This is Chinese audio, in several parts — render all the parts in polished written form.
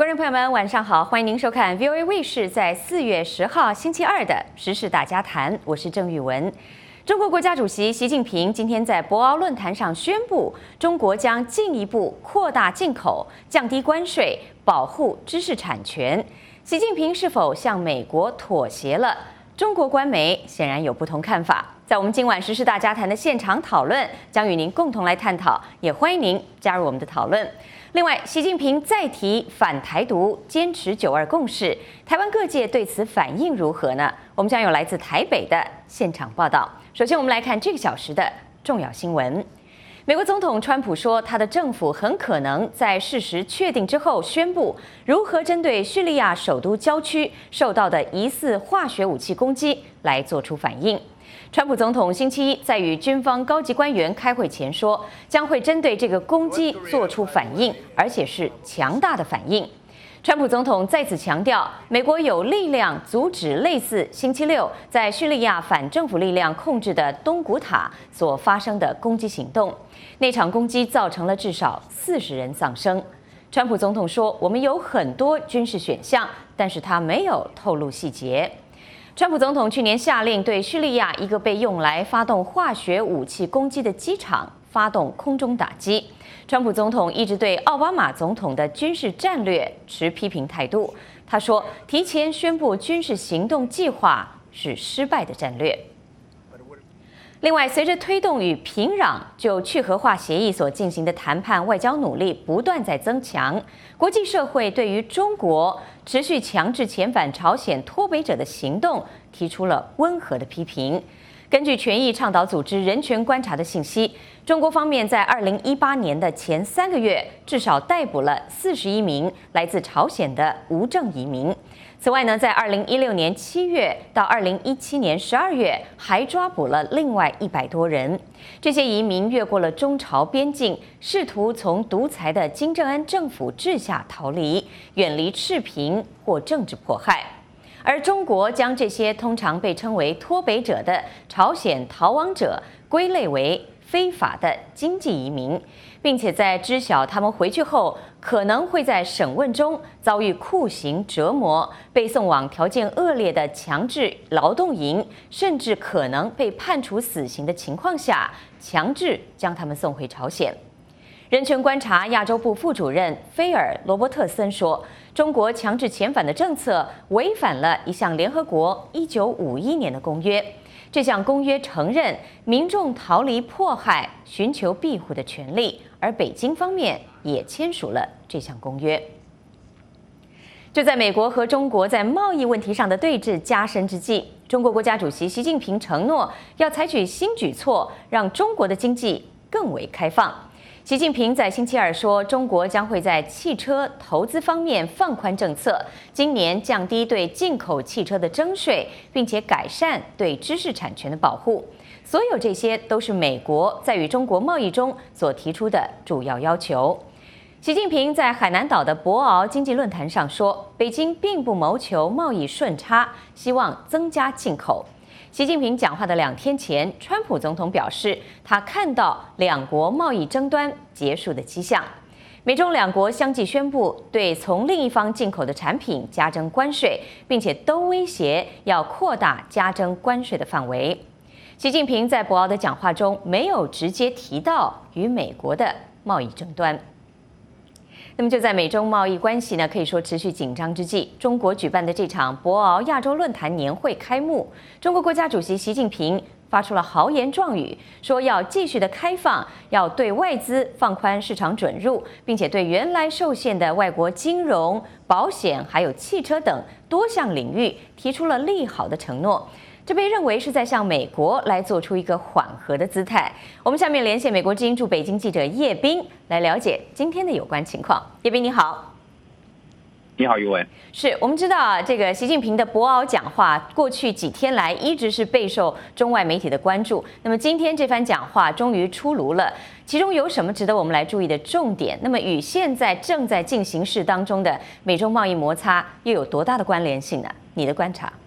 观众朋友们，晚上好，欢迎您收看 VOA 卫视在4月10号星期二的时事大家谈，我是郑玉文。中国国家主席习近平今天在博鳌论坛上宣布，中国将进一步扩大进口、降低关税、保护知识产权。习近平是否向美国妥协了？中国官媒显然有不同看法。在我们今晚时事大家谈的现场讨论，将与您共同来探讨，也欢迎您加入我们的讨论。另外，习近平再提反台独，坚持9·2共识，台湾各界对此反应如何呢？我们将有来自台北的现场报道。首先，我们来看这个小时的重要新闻。美国总统川普说，他的政府很可能在事实确定之后宣布如何针对叙利亚首都郊区受到的疑似化学武器攻击来做出反应。川普总统星期一在与军方高级官员开会前说，将会针对这个攻击做出反应，而且是强大的反应。川普总统再次强调，美国有力量阻止类似星期六在叙利亚反政府力量控制的东古塔所发生的攻击行动。那场攻击造成了至少40人丧生。川普总统说，我们有很多军事选项，但是他没有透露细节。川普总统去年下令对叙利亚一个被用来发动化学武器攻击的机场发动空中打击。川普总统一直对奥巴马总统的军事战略持批评态度。他说，提前宣布军事行动计划是失败的战略。另外，随着推动与平壤就去核化协议所进行的谈判外交努力不断在增强，国际社会对于中国持续强制遣返朝鲜脱北者的行动提出了温和的批评。根据权益倡导组织人权观察的信息，中国方面在2018年的前3个月至少逮捕了41名来自朝鲜的无证移民。此外呢，在2016年7月到2017年12月，还抓捕了另外100多人。这些移民越过了中朝边境，试图从独裁的金正恩政府治下逃离，远离赤贫或政治迫害。而中国将这些通常被称为脱北者的朝鲜逃亡者归类为非法的经济移民，并且在知晓他们回去后可能会在审问中遭遇酷刑折磨，被送往条件恶劣的强制劳动营，甚至可能被判处死刑的情况下，强制将他们送回朝鲜。人权观察亚洲部副主任菲尔·罗伯特森说，中国强制遣返的政策违反了一项联合国1951年的公约。这项公约承认民众逃离迫害、寻求庇护的权利，而北京方面也签署了这项公约。就在美国和中国在贸易问题上的对峙加深之际，中国国家主席习近平承诺要采取新举措，让中国的经济更为开放。习近平在星期二说，中国将会在汽车投资方面放宽政策，今年降低对进口汽车的征税，并且改善对知识产权的保护。所有这些都是美国在与中国贸易中所提出的主要要求。习近平在海南岛的博鳌经济论坛上说，北京并不谋求贸易顺差，希望增加进口。习近平讲话的2天前，川普总统表示，他看到两国贸易争端结束的迹象。美中两国相继宣布对从另一方进口的产品加征关税，并且都威胁要扩大加征关税的范围。习近平在博鳌的讲话中没有直接提到与美国的贸易争端。那么就在美中贸易关系可以说持续紧张之际，中国举办的这场博鳌亚洲论坛年会开幕，中国国家主席习近平发出了豪言壮语，说要继续的开放，要对外资放宽市场准入，并且对原来受限的外国金融、保险还有汽车等多项领域提出了利好的承诺。这被认为是在向美国来做出一个缓和的姿态。我们下面连线美国之音驻北京记者叶斌来了解今天的有关情况。叶斌你好。 你好，于文。 是我们知道这个习近平的博鳌讲话，过去几天来一直是备受中外媒体的关注。那么今天这番讲话终于出炉了，其中有什么值得我们来注意的重点？那么与现在正在进行式当中的美中贸易摩擦又有多大的关联性呢？你的观察？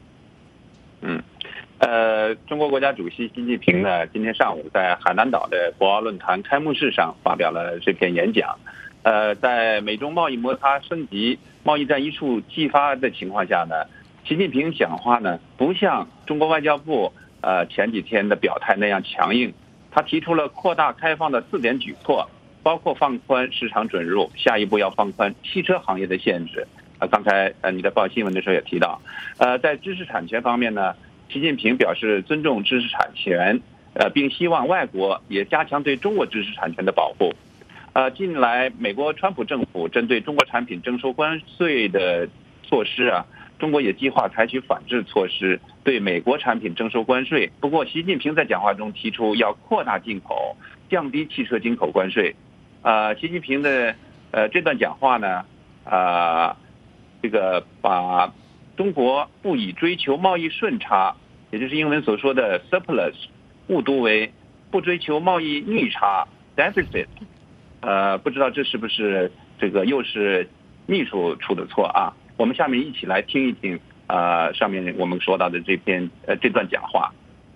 中国国家主席习近平呢，今天上午在海南岛的博鳌论坛开幕式上发表了这篇演讲。 在美中贸易摩擦升级、贸易战一触即发的情况下呢，习近平讲话呢不像中国外交部前几天的表态那样强硬，他提出了扩大开放的4点举措，包括放宽市场准入，下一步要放宽汽车行业的限制。刚才你在报新闻的时候也提到，在知识产权方面呢，习近平表示尊重知识产权，并希望外国也加强对中国知识产权的保护。近来美国川普政府针对中国产品征收关税的措施啊，中国也计划采取反制措施，对美国产品征收关税。不过，习近平在讲话中提出要扩大进口，降低汽车进口关税。习近平的这段讲话呢，这个把中国不以追求贸易顺差，也就是英文所说的 surplus， 误读为不追求贸易逆差 deficit。不知道这是不是这个又是秘书出的错啊？我们下面一起来听一听上面我们说到的这段讲话。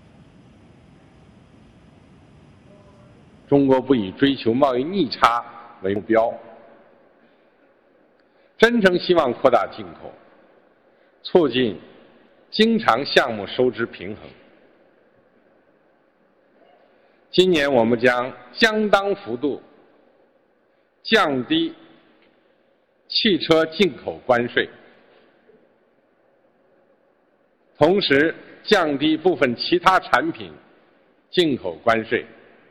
中国不以追求贸易逆差为目标，真诚希望扩大进口，促进经常项目收支平衡。今年我们将相当幅度降低汽车进口关税，同时降低部分其他产品进口关税。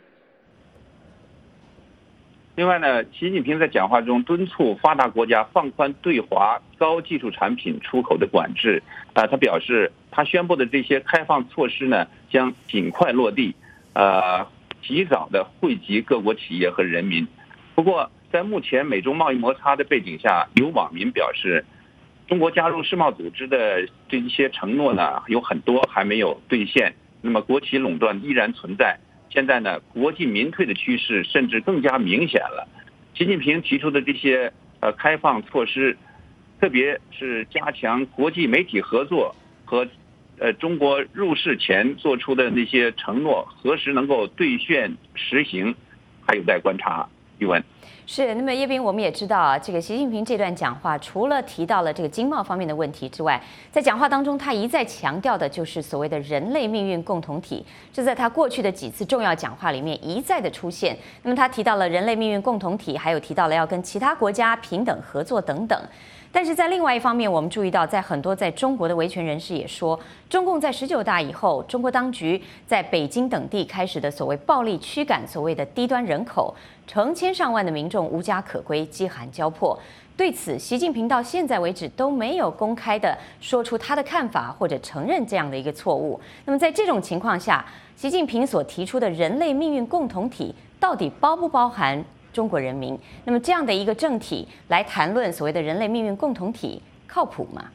另外呢，习近平在讲话中敦促发达国家放宽对华高技术产品出口的管制。他表示，他宣布的这些开放措施呢，将尽快落地，及早的惠及各国企业和人民。不过，在目前美中贸易摩擦的背景下，有网民表示，中国加入世贸组织的这一些承诺呢，有很多还没有兑现。那么，国企垄断依然存在。现在呢，国进民退的趋势甚至更加明显了。习近平提出的这些开放措施，特别是加强国际媒体合作和中国入世前做出的那些承诺，何时能够兑现实行，还有待观察。宇文。 是，那么叶斌，我们也知道啊，这个习近平这段讲话，除了提到了这个经贸方面的问题之外，在讲话当中，他一再强调的就是所谓的人类命运共同体，这在他过去的几次重要讲话里面一再的出现。那么他提到了人类命运共同体，还有提到了要跟其他国家平等合作等等。但是在另外一方面，我们注意到，在很多在中国的维权人士也说，中共在19大以后，中国当局在北京等地开始的所谓暴力驱赶所谓的低端人口，成千上万的民众无家可归，饥寒交迫。对此，习近平到现在为止都没有公开的说出他的看法或者承认这样的一个错误。那么在这种情况下，习近平所提出的人类命运共同体到底包不包含中国人民？那么这样的一个政体来谈论所谓的人类命运共同体，靠谱吗？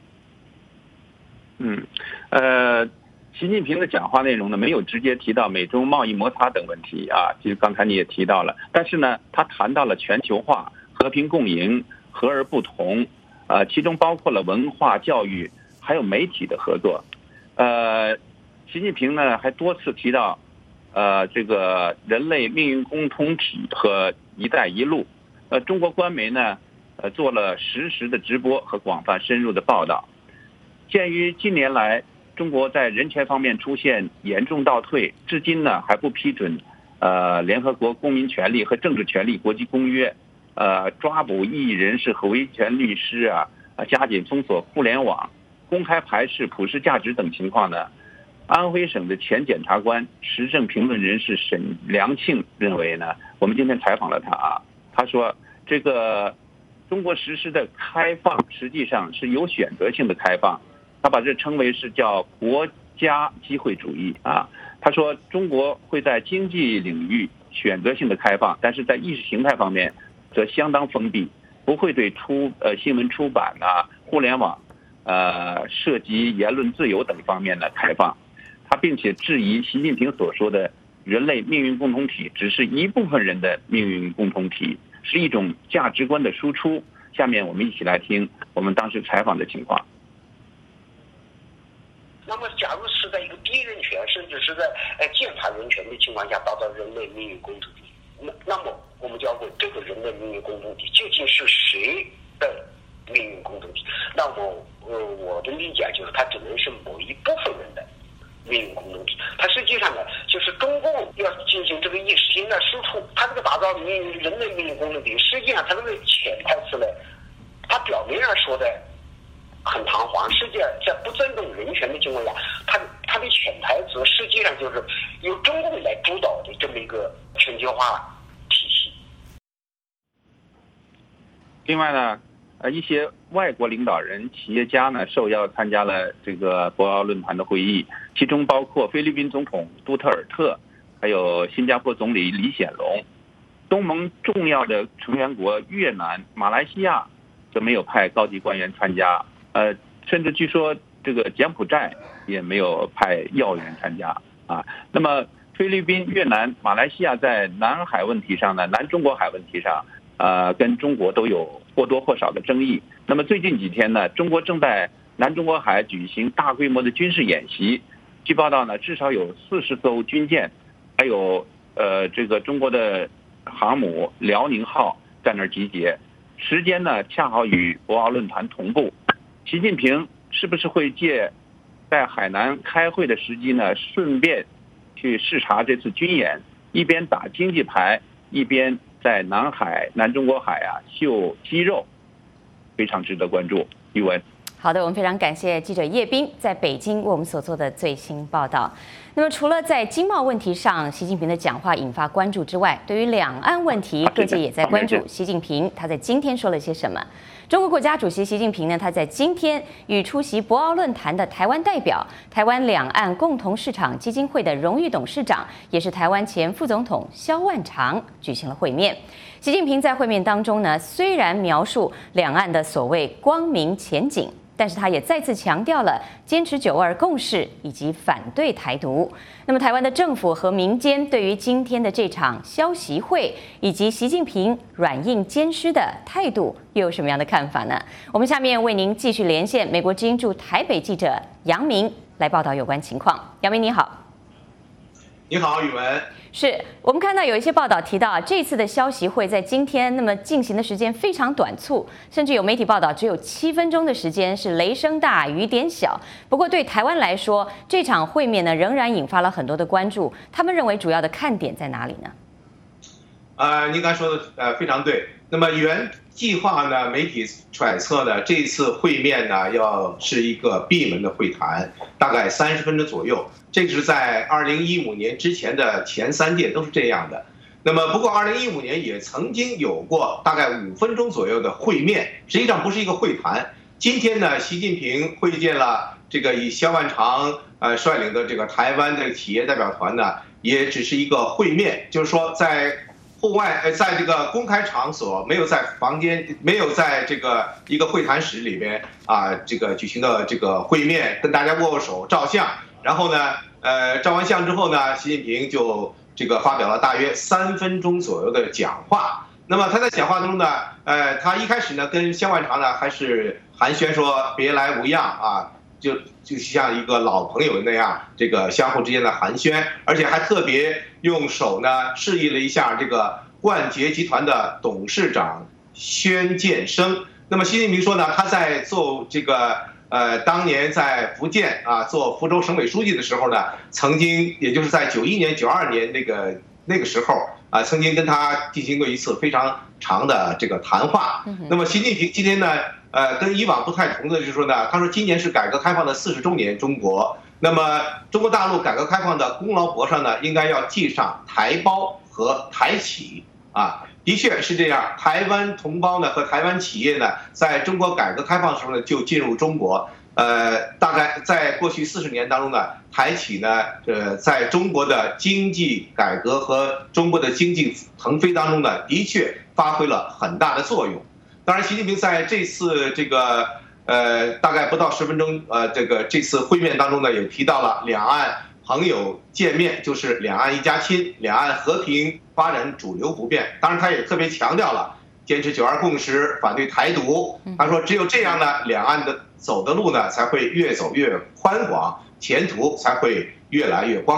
习近平的讲话内容呢，没有直接提到美中贸易摩擦等问题啊，其实刚才你也提到了，但是呢，他谈到了全球化、和平共赢、和而不同，其中包括了文化、教育还有媒体的合作。习近平呢还多次提到，这个人类命运共同体和“一带一路”。中国官媒呢，做了实时的直播和广泛深入的报道。鉴于近年来中国在人权方面出现严重倒退，至今呢还不批准联合国公民权利和政治权利国际公约，抓捕异议人士和维权律师啊，加紧封锁互联网，公开排斥普世价值等情况呢，安徽省的前检察官、时政评论人士沈良庆认为呢，我们今天采访了他啊，他说这个中国实施的开放实际上是有选择性的开放，他把这称为是叫国家机会主义啊。他说中国会在经济领域选择性的开放，但是在意识形态方面则相当封闭，不会对新闻出版啊、互联网涉及言论自由等方面的开放。他并且质疑习近平所说的人类命运共同体只是一部分人的命运共同体，是一种价值观的输出。下面我们一起来听我们当时采访的情况。 那么假如是在一个低人权甚至是在践踏人权的情况下达到人类命运共同体，那么我们讲过，这个人的命运共同体究竟是谁的命运共同体？那么，我的理解就是，它只能是某一部分人的命运共同体。它实际上呢，就是中共要进行这个意识形态输出，它这个打造人的命运共同体，实际上它这个潜台词呢，它表面上说的很堂皇，实际上在不尊重人权的情况下，它的潜台词实际上就是由中共来主导的这么一个全球化体系。 另外呢，一些外国领导人、企业家呢受邀参加了这个博鳌论坛的会议，其中包括菲律宾总统杜特尔特，还有新加坡总理李显龙。东盟重要的成员国越南、马来西亚则没有派高级官员参加，甚至据说这个柬埔寨也没有派要员参加啊。那么菲律宾、越南、马来西亚在南海问题上呢，南中国海问题上，跟中国都有或多或少的争议。那么最近几天呢，中国正在南中国海举行大规模的军事演习。据报道呢，至少有40艘军舰，还有这个中国的航母辽宁号在那儿集结，时间呢恰好与博鳌论坛同步。习近平是不是会借在海南开会的时机呢，顺便去视察这次军演，一边打经济牌，一边在南中国海秀肌肉，非常值得关注。宇文。 好的，我们非常感谢记者叶斌在北京为我们所做的最新报道。那么，除了在经贸问题上，习近平的讲话引发关注之外，对于两岸问题，各界也在关注习近平他在今天说了些什么。中国国家主席习近平呢，他在今天与出席博鳌论坛的台湾代表、台湾两岸共同市场基金会的荣誉董事长，也是台湾前副总统萧万长举行了会面。习近平在会面当中呢，虽然描述两岸的所谓光明前景，但是他也再次强调了坚持9·2共识以及反对台独。那么，台湾的政府和民间对于今天的这场萧习会以及习近平软硬兼施的态度，又有什么样的看法呢？我们下面为您继续连线美国之音驻台北记者杨明来报道有关情况。杨明你好。 你好，宇文。 是我们看到有一些报道提到，这次的萧习会在今天那么进行的时间非常短促，甚至有媒体报道只有7分钟的时间，是雷声大雨点小。不过对台湾来说，这场会面呢仍然引发了很多的关注。他们认为主要的看点在哪里呢？ 您刚才说的非常对。那么原计划呢，媒体揣测呢，这次会面呢要是一个闭门的会谈，大概30分钟左右。这是在2015年之前的前3届都是这样的。那么不过2015年也曾经有过大概5分钟左右的会面，实际上不是一个会谈。今天呢，习近平会见了这个以萧万长率领的这个台湾的企业代表团呢，也只是一个会面，就是说在户外，在这个公开场所，没有在房间，没有在这个一个会谈室里边这个举行的这个会面，跟大家握握手、照相。然后呢，照完相之后呢，习近平就这个发表了大约3分钟左右的讲话。那么他在讲话中呢，他一开始呢跟萧万长呢还是寒暄说别来无恙就像一个老朋友那样，这个相互之间的寒暄，而且还特别用手呢示意了一下这个冠捷集团的董事长宣建生。那么习近平说呢，他在做这个当年在福建做福州省委书记的时候呢，曾经也就是在91年、92年那个时候曾经跟他进行过一次非常长的这个谈话。那么习近平今天呢，跟以往不太同的就是说呢，他说今年是改革开放的40周年，中国。那么中国大陆改革开放的功劳簿上呢，应该要记上台胞和台企的确是这样，台湾同胞呢和台湾企业呢，在中国改革开放的时候呢就进入中国。大概在过去40年当中呢，台企呢，在中国的经济改革和中国的经济腾飞当中呢，的确发挥了很大的作用。当然，习近平在这次这个大概不到10分钟这次会面当中呢，也提到了两岸朋友见面就是两岸一家亲，两岸和平发展主流不变。当然，他也特别强调了坚持9·2共识，反对台独。他说，只有这样呢，两岸的走的路呢才会越走越宽广，前途才会越来越光明。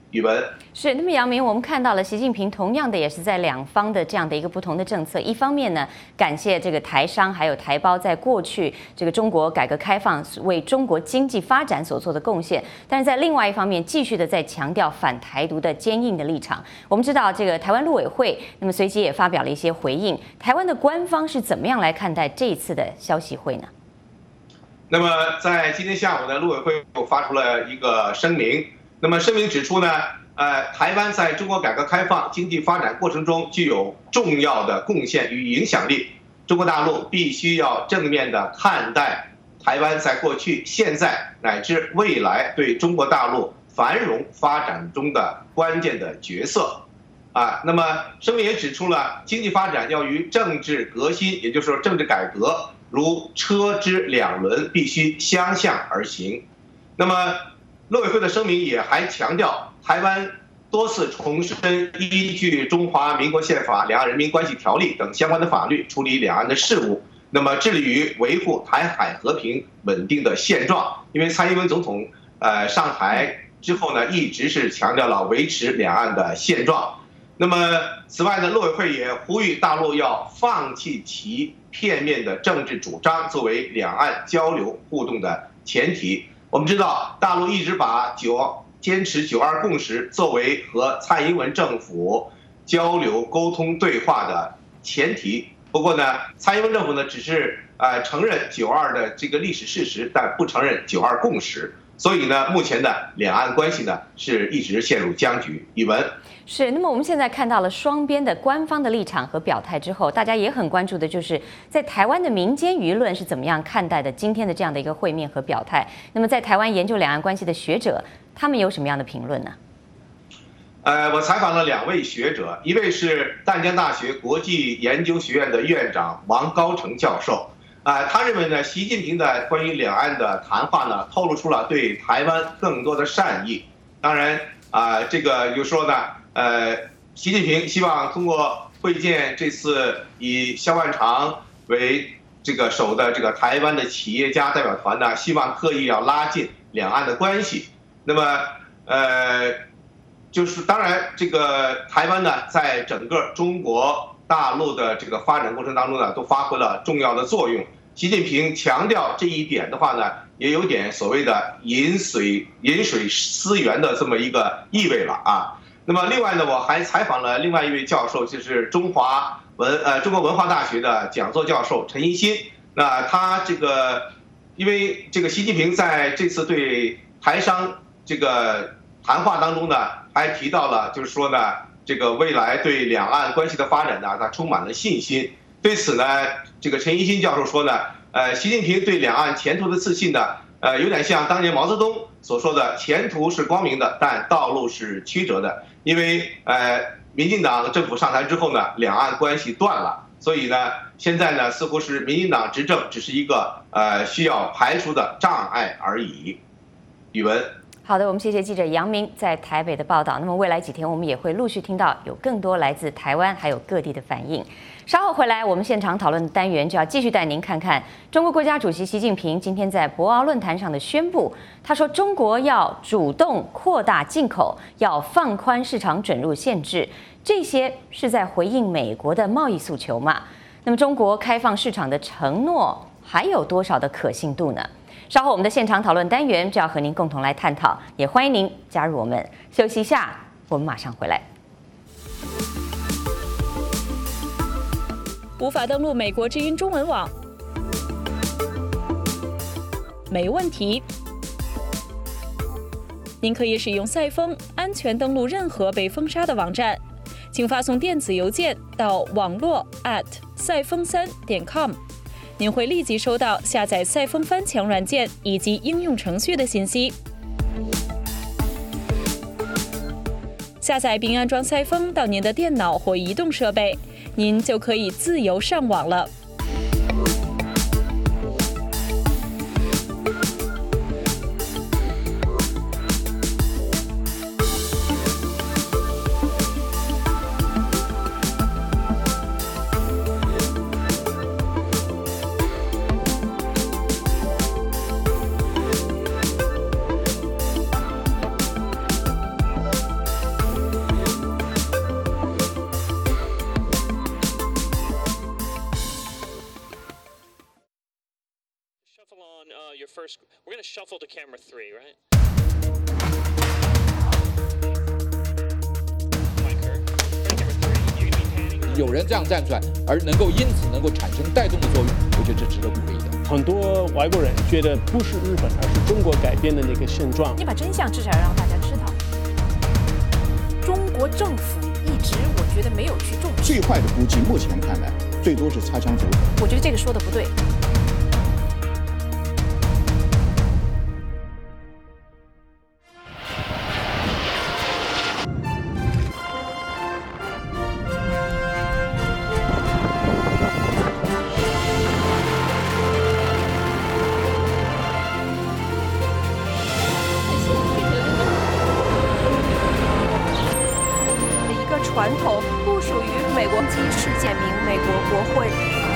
语文是，那么杨明，我们看到了习近平同样的也是在两方的这样的一个不同的政策，一方面呢，感谢这个台商还有台胞在过去这个中国改革开放为中国经济发展所做的贡献，但是在另外一方面继续的在强调反台独的坚硬的立场。我们知道这个台湾陆委会，那么随即也发表了一些回应，台湾的官方是怎么样来看待这一次的消息会呢？ 那么在今天下午呢，陆委会又发出了一个声明。那么声明指出呢，台湾在中国改革开放经济发展过程中具有重要的贡献与影响力。中国大陆必须要正面的看待台湾在过去、现在乃至未来对中国大陆繁荣发展中的关键的角色。那么声明也指出了经济发展要与政治革新，也就是说政治改革如车之两轮，必须相向而行。那么陆委会的声明也还强调，台湾多次重申依据《中华民国宪法》《两岸人民关系条例》等相关的法律处理两岸的事务，那么致力于维护台海和平稳定的现状。因为蔡英文总统上台之后呢，一直是强调了维持两岸的现状。那么此外呢，陆委会也呼吁大陆要放弃其片面的政治主张作为两岸交流互动的前提。我们知道，大陆一直把坚持9·2共识作为和蔡英文政府交流沟通对话的前提。不过呢，蔡英文政府呢只是承认9·2的这个历史事实，但不承认9·2共识。所以呢，目前的两岸关系呢是一直陷入僵局。语文是，那么我们现在看到了双边的官方的立场和表态之后，大家也很关注的就是在台湾的民间舆论是怎么样看待的今天的这样的一个会面和表态。那么在台湾研究两岸关系的学者，他们有什么样的评论呢？ 我采访了2位学者，一位是淡江大学国际研究学院的院长王高成教授。他认为呢，习近平的关于两岸的谈话呢，透露出了对台湾更多的善意。当然这个就说呢，习近平希望通过会见这次以萧万长为这个首的这个台湾的企业家代表团呢，希望刻意要拉近两岸的关系。那么就是当然这个台湾呢，在整个中国大陆的这个发展过程当中呢，都发挥了重要的作用。习近平强调这一点的话呢，也有点所谓的饮水思源的这么一个意味了。那么另外呢，我还采访了另外一位教授，就是中国文化大学的讲座教授陈一新。那他这个因为这个习近平在这次对台商这个谈话当中呢，还提到了就是说呢，这个未来对两岸关系的发展呢，他充满了信心。对此呢，这个陈一新教授说呢，习近平对两岸前途的自信呢，有点像当年毛泽东所说的，前途是光明的，但道路是曲折的。因为民进党政府上台之后呢，两岸关系断了，所以呢，现在呢，似乎是民进党执政只是一个需要排除的障碍而已。语文。 好的，我们谢谢记者杨明在台北的报道。那么未来几天，我们也会陆续听到有更多来自台湾还有各地的反应。稍后回来，我们现场讨论的单元就要继续带您看看中国国家主席习近平今天在博鳌论坛上的宣布。他说，中国要主动扩大进口，要放宽市场准入限制，这些是在回应美国的贸易诉求嘛？那么中国开放市场的承诺还有多少的可信度呢？稍后我们的现场讨论单元就要和您共同来探讨，也欢迎您加入我们。休息一下，我们马上回来。 无法登录美国之音中文网？没问题，您可以使用赛风安全登录任何被封杀的网站，请发送电子邮件到网络@赛风3.com。您会立即收到下载赛风翻墙软件以及应用程序的信息。下载并安装赛风到您的电脑或移动设备，您就可以自由上网了。 first. We're going to shuffle to camera 3, right? Camera 3, you're going to be panning. 有人这样站出来，而因此能够产生带动的作用，我觉得这值得鼓励的。 很多外国人觉得不是日本，而是中国改变的那个现状。 你把真相至少要让大家知道。中国政府一直，我觉得没有去重视。 最坏的估计，目前看来，最多是擦枪走火。 我觉得这个说的不对。传统不属于美国机事件名美国国会。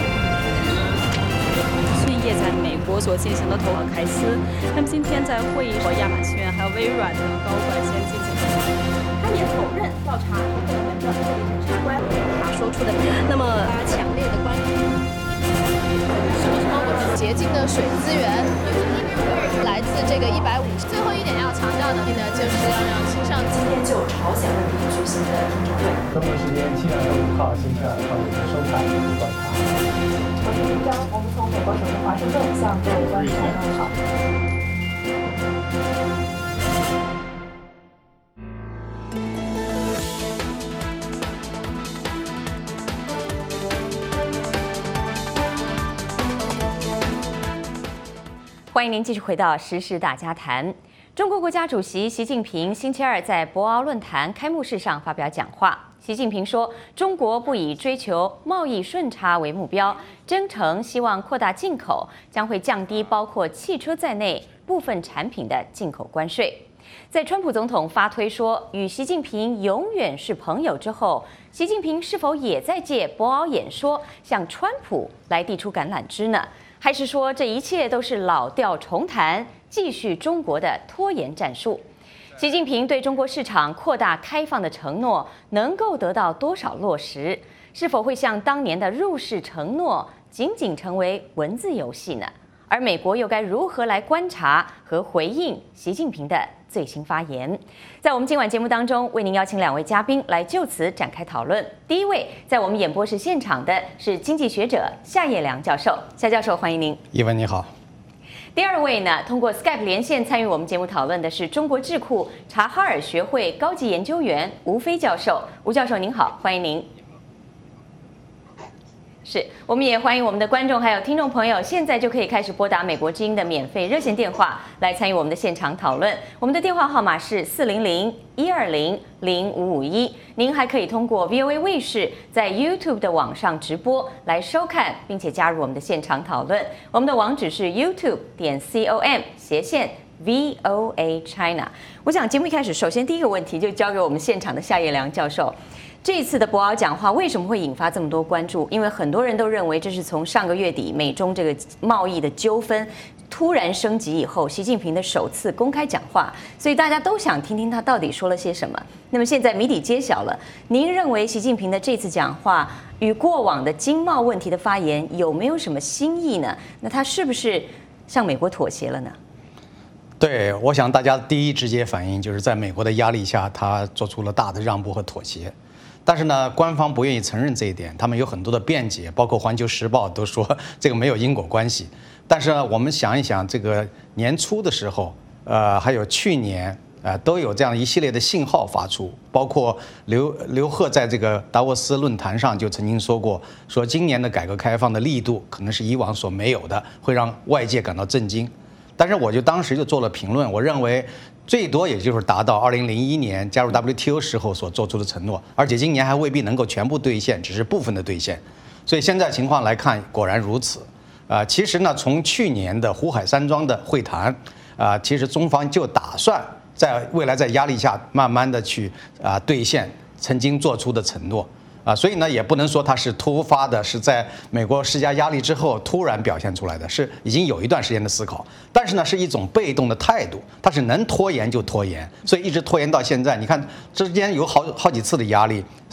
孙叶在美国所进行的投行开司，那么今天在会议和亚马逊还有微软的高管先进行了。 他也否认调查部门的检察官他说出的，那么他强烈的关注。什么我洁净的水资源，来自这个150。最后一点要强调的呢，就是要让青少年今天就朝鲜问题举行的听证会。 中国时间7月5号星期2上午的收看与观察。 我是林章，我们从美国首都华盛顿向各位观众问好。 欢迎您继续回到时事大家谈。中国国家主席习近平星期二在博鳌论坛开幕式上发表讲话。习近平说，中国不以追求贸易顺差为目标，真诚希望扩大进口，将会降低包括汽车在内部分产品的进口关税。在川普总统发推说与习近平永远是朋友之后，习近平是否也在借博鳌演说向川普来递出橄榄枝呢？还是说这一切都是老调重弹，继续中国的拖延战术？习近平对中国市场扩大开放的承诺能够得到多少落实？是否会像当年的入世承诺仅仅成为文字游戏呢？而美国又该如何来观察和回应习近平的最新发言？在我们今晚节目当中，为您邀请2位嘉宾来就此展开讨论。第一位在我们演播室现场的是经济学者夏业良教授，夏教授欢迎您。 一文你好。 第二位呢，通过 Skype 连线参与我们节目讨论的是中国智库察哈尔学会高级研究员吴飞教授。吴教授您好，欢迎您。是，我们也欢迎我们的观众还有听众朋友，现在就可以开始拨打美国之音的免费热线电话来参与我们的现场讨论。我们的电话号码是400-120-0551。您还可以通过 VOA 卫视在 YouTube 的网上直播来收看，并且加入我们的现场讨论。我们的网址是 youtube.com/VOA China。我想节目一开始，首先第一个问题就交给我们现场的夏业良教授。这一次的博鳌讲话为什么会引发这么多关注？因为很多人都认为这是从上个月底美中这个贸易的纠纷突然升级以后，习近平的首次公开讲话，所以大家都想听听他到底说了些什么。那么现在谜底揭晓了，您认为习近平的这次讲话与过往的经贸问题的发言有没有什么新意呢？那他是不是向美国妥协了呢？ 对，我想大家第一直接反应就是在美国的压力下，他做出了大的让步和妥协。但是呢，官方不愿意承认这一点，他们有很多的辩解，包括《环球时报》都说这个没有因果关系。但是呢，我们想一想，这个年初的时候，还有去年，都有这样一系列的信号发出，包括刘鹤在这个达沃斯论坛上就曾经说过，说今年的改革开放的力度可能是以往所没有的，会让外界感到震惊。但是我就当时就做了评论，我认为最多也就是达到2001年加入 WTO 时候所做出的承诺，而且今年还未必能够全部兑现，只是部分的兑现。所以现在情况来看，果然如此。其实呢，从去年的胡海山庄的会谈，其实中方就打算在未来在压力下慢慢的去兑现曾经做出的承诺。所以呢，也不能说它是突发的，是在美国施加压力之后突然表现出来的，是已经有一段时间的思考。但是呢，是一种被动的态度，它是能拖延就拖延，所以一直拖延到现在。你看之间有好几次的压力，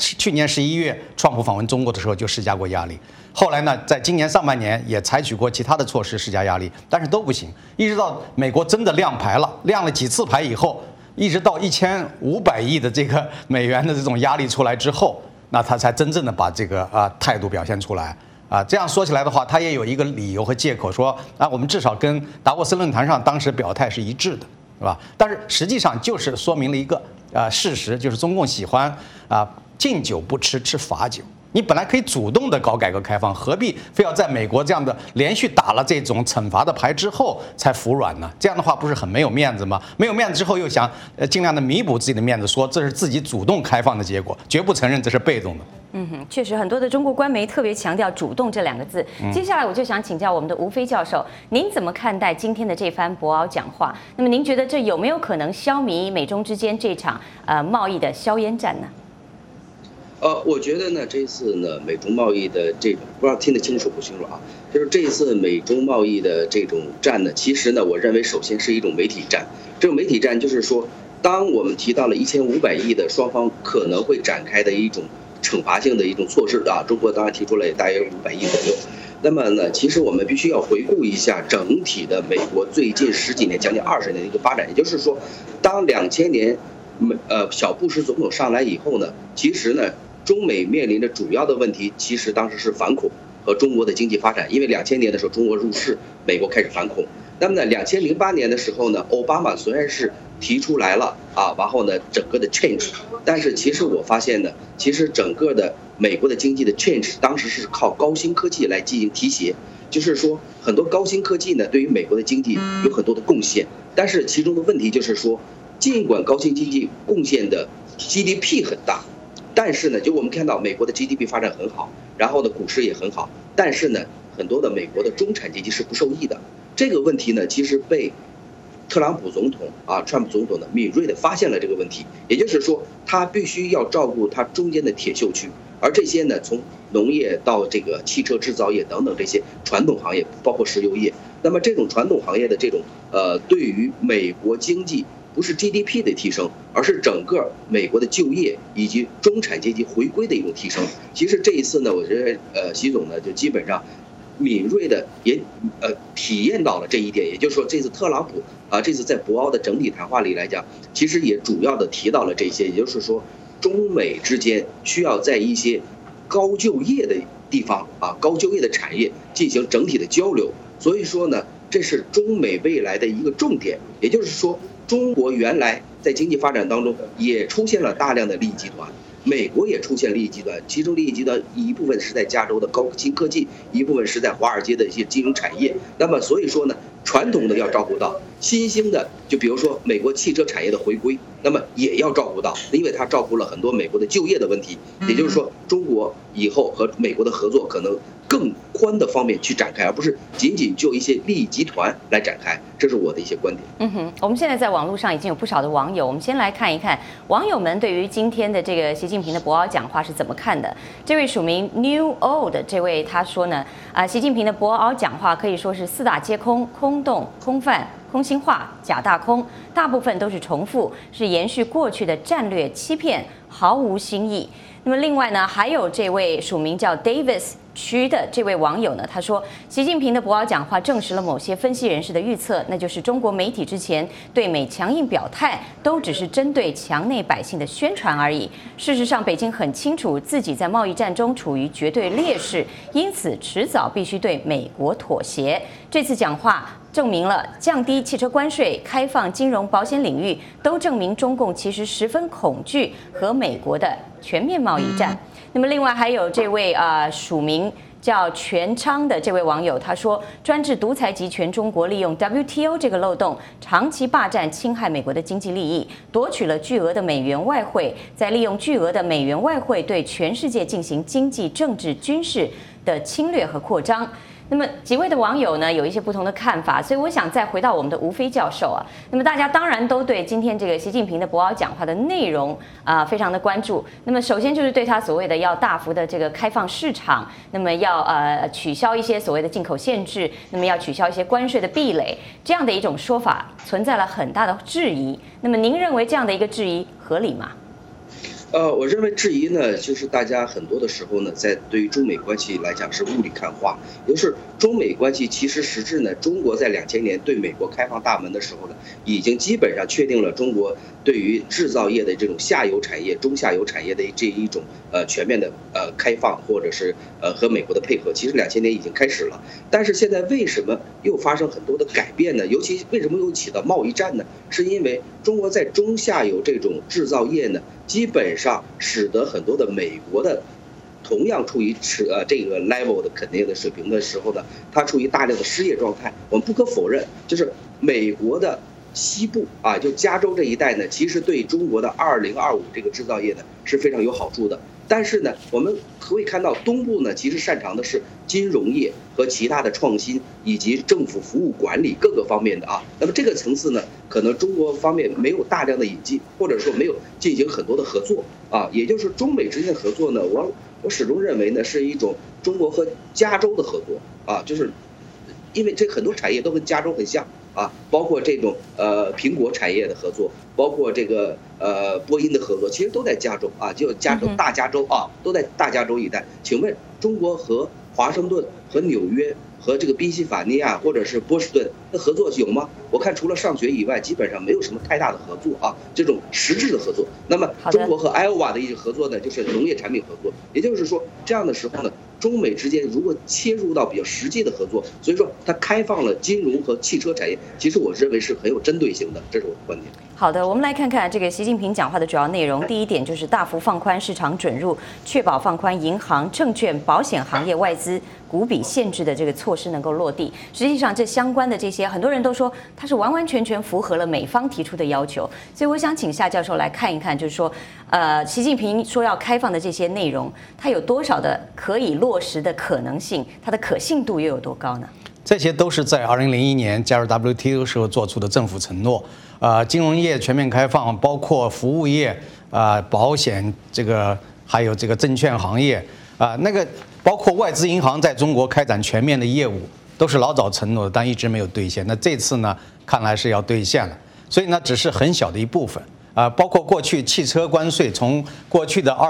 去年11月，川普访问中国的时候就施加过压力。后来呢，在今年上半年也采取过其他的措施施加压力，但是都不行。一直到美国真的亮牌了，亮了几次牌以后，一直到1500亿的这个美元的这种压力出来之后，那他才真正的把这个态度表现出来。这样说起来的话，他也有一个理由和借口说我们至少跟达沃斯论坛上当时表态是一致的，是吧？但是实际上就是说明了一个事实，就是中共喜欢敬酒不吃吃罚酒。你本来可以主动的搞改革开放，何必非要在美国这样的连续打了这种惩罚的牌之后才服软呢？这样的话不是很没有面子吗？没有面子之后又想尽量的弥补自己的面子，说这是自己主动开放的结果，绝不承认这是被动的。 确实，很多的中国官媒特别强调“主动”这2个字。接下来我就想请教我们的吴飞教授，您怎么看待今天的这番博鳌讲话？那么您觉得这有没有可能消弭美中之间这场贸易的硝烟战呢？ 我觉得呢，这次呢，美中贸易的这种不知道听得清楚不清楚啊，就是这次美中贸易的这种战呢，其实呢，我认为首先是一种媒体战。这种媒体战就是说，当我们提到了1500亿的双方可能会展开的一种惩罚性的一种措施中国当然提出了大约500亿左右。那么呢，其实我们必须要回顾一下整体的美国最近10几年、将近20年的一个发展。也就是说，当2000年小布什总统上来以后呢，其实呢，中美面临着主要的问题，其实当时是反恐和中国的经济发展。因为2000年的时候中国入世，美国开始反恐。那么呢，2008年的时候呢，奥巴马虽然是提出来了然后呢整个的 change， 但是其实我发现呢，其实整个的美国的经济的 change 当时是靠高新科技来进行提携，就是说很多高新科技呢对于美国的经济有很多的贡献，但是其中的问题就是说，尽管高新经济贡献的 GDP 很大，但是呢，就我们看到美国的 GDP 发展很好，然后呢股市也很好，但是呢，很多的美国的中产阶级是不受益的。这个问题呢，其实被特朗普总统川普总统呢敏锐地发现了这个问题，也就是说，他必须要照顾他中间的铁锈区，而这些呢，从农业到这个汽车制造业等等这些传统行业，包括石油业，那么这种传统行业的这种对于美国经济不是 GDP 的提升，而是整个美国的就业以及中产阶级回归的一种提升。其实这一次呢，我觉得习总呢就基本上敏锐的也体验到了这一点，也就是说，这次特朗普这次在博鳌的整体谈话里来讲，其实也主要的提到了这些，也就是说，中美之间需要在一些高就业的地方高就业的产业进行整体的交流。所以说呢，这是中美未来的一个重点，也就是说，中国原来在经济发展当中也出现了大量的利益集团。美国也出现利益集团，其中利益集团一部分是在加州的高新科技，一部分是在华尔街的一些金融产业。那么所以说呢，传统的要照顾到，新兴的就比如说美国汽车产业的回归，那么也要照顾到，因为它照顾了很多美国的就业的问题。也就是说，中国以后和美国的合作可能更宽的方面去展开，而不是仅仅就一些利益集团来展开。这是我的一些观点。 我们现在在网络上已经有不少的网友，我们先来看一看网友们对于今天的这个习近平的博鳌讲话是怎么看的。这位署名 New Old 这位他说呢，习近平的博鳌讲话可以说是四大皆空，空洞、空泛、空心化、假大空，大部分都是重复，是延续过去的战略欺骗，毫无新意。那么另外呢，还有这位署名叫 Davis 区的这位网友呢，他说，习近平的博鳌讲话证实了某些分析人士的预测，那就是中国媒体之前对美强硬表态都只是针对墙内百姓的宣传而已。事实上，北京很清楚自己在贸易战中处于绝对劣势，因此迟早必须对美国妥协。这次讲话证明了降低汽车关税、开放金融保险领域，都证明中共其实十分恐惧和美国的全面贸易战。那么另外还有这位署名叫全昌的这位网友，他说，专制独裁集权中国利用 WTO 这个漏洞，长期霸占侵害美国的经济利益，夺取了巨额的美元外汇，再利用巨额的美元外汇对全世界进行经济、政治、军事的侵略和扩张。那么几位的网友呢有一些不同的看法，所以我想再回到我们的吴飞教授那么大家当然都对今天这个习近平的博鳌讲话的内容非常的关注。那么首先就是对他所谓的要大幅的这个开放市场，那么要取消一些所谓的进口限制，那么要取消一些关税的壁垒，这样的一种说法存在了很大的质疑。那么您认为这样的一个质疑合理吗？ 我认为质疑呢，就是大家很多的时候呢，在对于中美关系来讲是雾里看花，也就是中美关系其实实质呢，中国在2000年对美国开放大门的时候呢，已经基本上确定了中国对于制造业的这种下游产业、中下游产业的这一种全面的开放，或者是和美国的配合，其实2000年已经开始了。但是现在为什么又发生很多的改变呢？尤其为什么又起到贸易战呢？是因为中国在中下游这种制造业呢，基本上使得很多的美国的同样处于这个 level 的肯定的水平的时候呢，它处于大量的失业状态。我们不可否认，就是美国的西部啊，就加州这一带呢，其实对中国的2025这个制造业呢是非常有好处的。但是呢，我们可以看到东部呢，其实擅长的是金融业和其他的创新以及政府服务管理各个方面的啊。那么这个层次呢，可能中国方面没有大量的引进，或者说没有进行很多的合作啊。也就是中美之间的合作呢，我始终认为呢，是一种中国和加州的合作啊，就是因为这很多产业都跟加州很像啊，包括这种苹果产业的合作，包括这个波音的合作，其实都在加州啊，就加州大加州啊，都在大加州一带。请问中国和华盛顿和纽约和这个宾夕法尼亚或者是波士顿的合作有吗？我看除了上学以外，基本上没有什么太大的合作啊，这种实质的合作。那么中国和艾奥瓦的一些合作呢，就是农业产品合作。也就是说，这样的时候呢，中美之间如果切入到比较实际的合作，所以说它开放了金融和汽车产业，其实我认为是很有针对性的，这是我的观点。 好的，我们来看看这个习近平讲话的主要内容。第一点就是大幅放宽市场准入，确保放宽银行、证券、保险行业外资股比限制的这个措施能够落地。实际上，这相关的这些，很多人都说它是完完全全符合了美方提出的要求。所以我想请夏教授来看一看，就是说，习近平说要开放的这些内容，它有多少的可以落实的可能性，它的可信度又有多高呢？ 这些都是在2001年加入 WTO 时候做出的政府承诺。金融业全面开放，包括服务业、保险这个，还有这个证券行业那个包括外资银行在中国开展全面的业务，都是老早承诺的，但一直没有兑现。那这次呢，看来是要兑现了，所以呢，只是很小的一部分。包括过去汽车关税从过去的